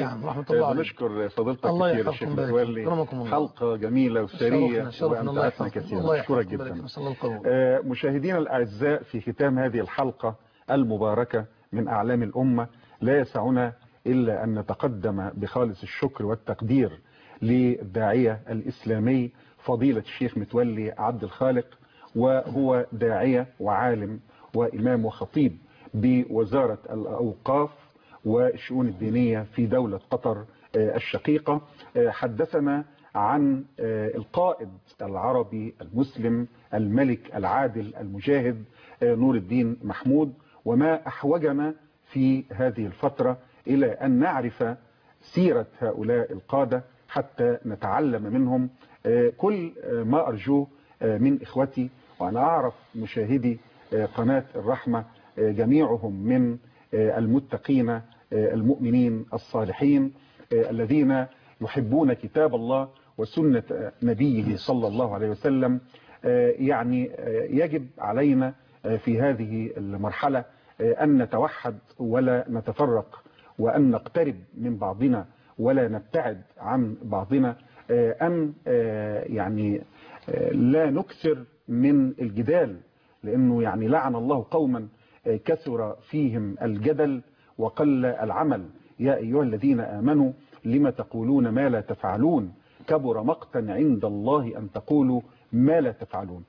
ونشكر فضيلتك الله كثير الشيخ متولي، حلقة جميلة وسرية وأمتعتنا كثيرا. أشكرك جدا. آه مشاهدينا الأعزاء، في ختام هذه الحلقة المباركة من أعلام الأمة لا يسعنا إلا أن نتقدم بخالص الشكر والتقدير للداعية الإسلامي فضيلة الشيخ متولي عبد الخالق، وهو داعية وعالم وإمام وخطيب بوزارة الأوقاف والشؤون الدينية في دولة قطر الشقيقة. حدثنا عن القائد العربي المسلم الملك العادل المجاهد نور الدين محمود، وما أحوجنا في هذه الفترة إلى أن نعرف سيرة هؤلاء القادة حتى نتعلم منهم كل ما أرجوه من إخوتي. وأنا أعرف مشاهدي قناة الرحمة جميعهم من المتقين المؤمنين الصالحين الذين يحبون كتاب الله وسنة نبيه صلى الله عليه وسلم. يعني يجب علينا في هذه المرحلة أن نتوحد ولا نتفرق، وأن نقترب من بعضنا ولا نبتعد عن بعضنا، أن يعني لا نكثر من الجدال، لأنه يعني لعن الله قوما كثر فيهم الجدل وقل العمل. يا أيها الذين آمنوا لما تقولون ما لا تفعلون، كبر مقتا عند الله أن تقولوا ما لا تفعلون.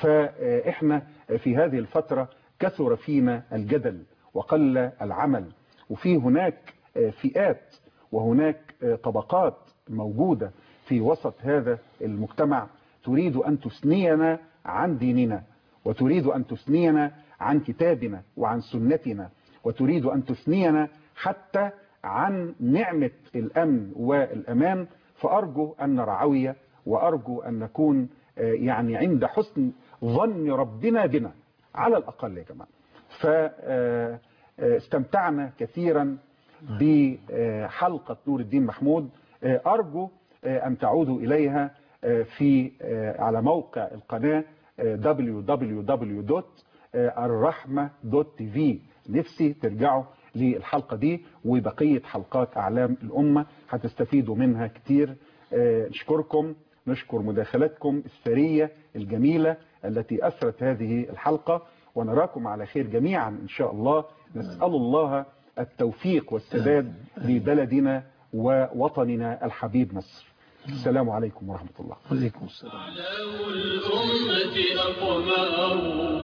فإحنا في هذه الفترة كثر فينا الجدل وقل العمل، وفي هناك فئات وهناك طبقات موجودة في وسط هذا المجتمع تريد أن تثنينا عن ديننا، وتريد أن تثنينا عن كتابنا وعن سنتنا، وتريد أن تثنينا حتى عن نعمة الأمن والأمان. فأرجو أن نرعوي، وأرجو أن نكون يعني عند حسن ظن ربنا بنا على الأقل يا جماعة. فاستمتعنا كثيرا بحلقة نور الدين محمود، أرجو أن تعودوا إليها في على موقع القناة دبليو دبليو دبليو دوت الرحمة دوت تي في. نفسي ترجعوا للحلقة دي وبقية حلقات أعلام الأمة، هتستفيدوا منها كتير. نشكركم، نشكر مداخلاتكم الثرية الجميلة التي أثرت هذه الحلقة، ونراكم على خير جميعا إن شاء الله. نسأل الله التوفيق والسداد لبلدنا ووطننا الحبيب مصر. السلام عليكم ورحمة الله. وعليكم السلام. أعلام الأمة أقمار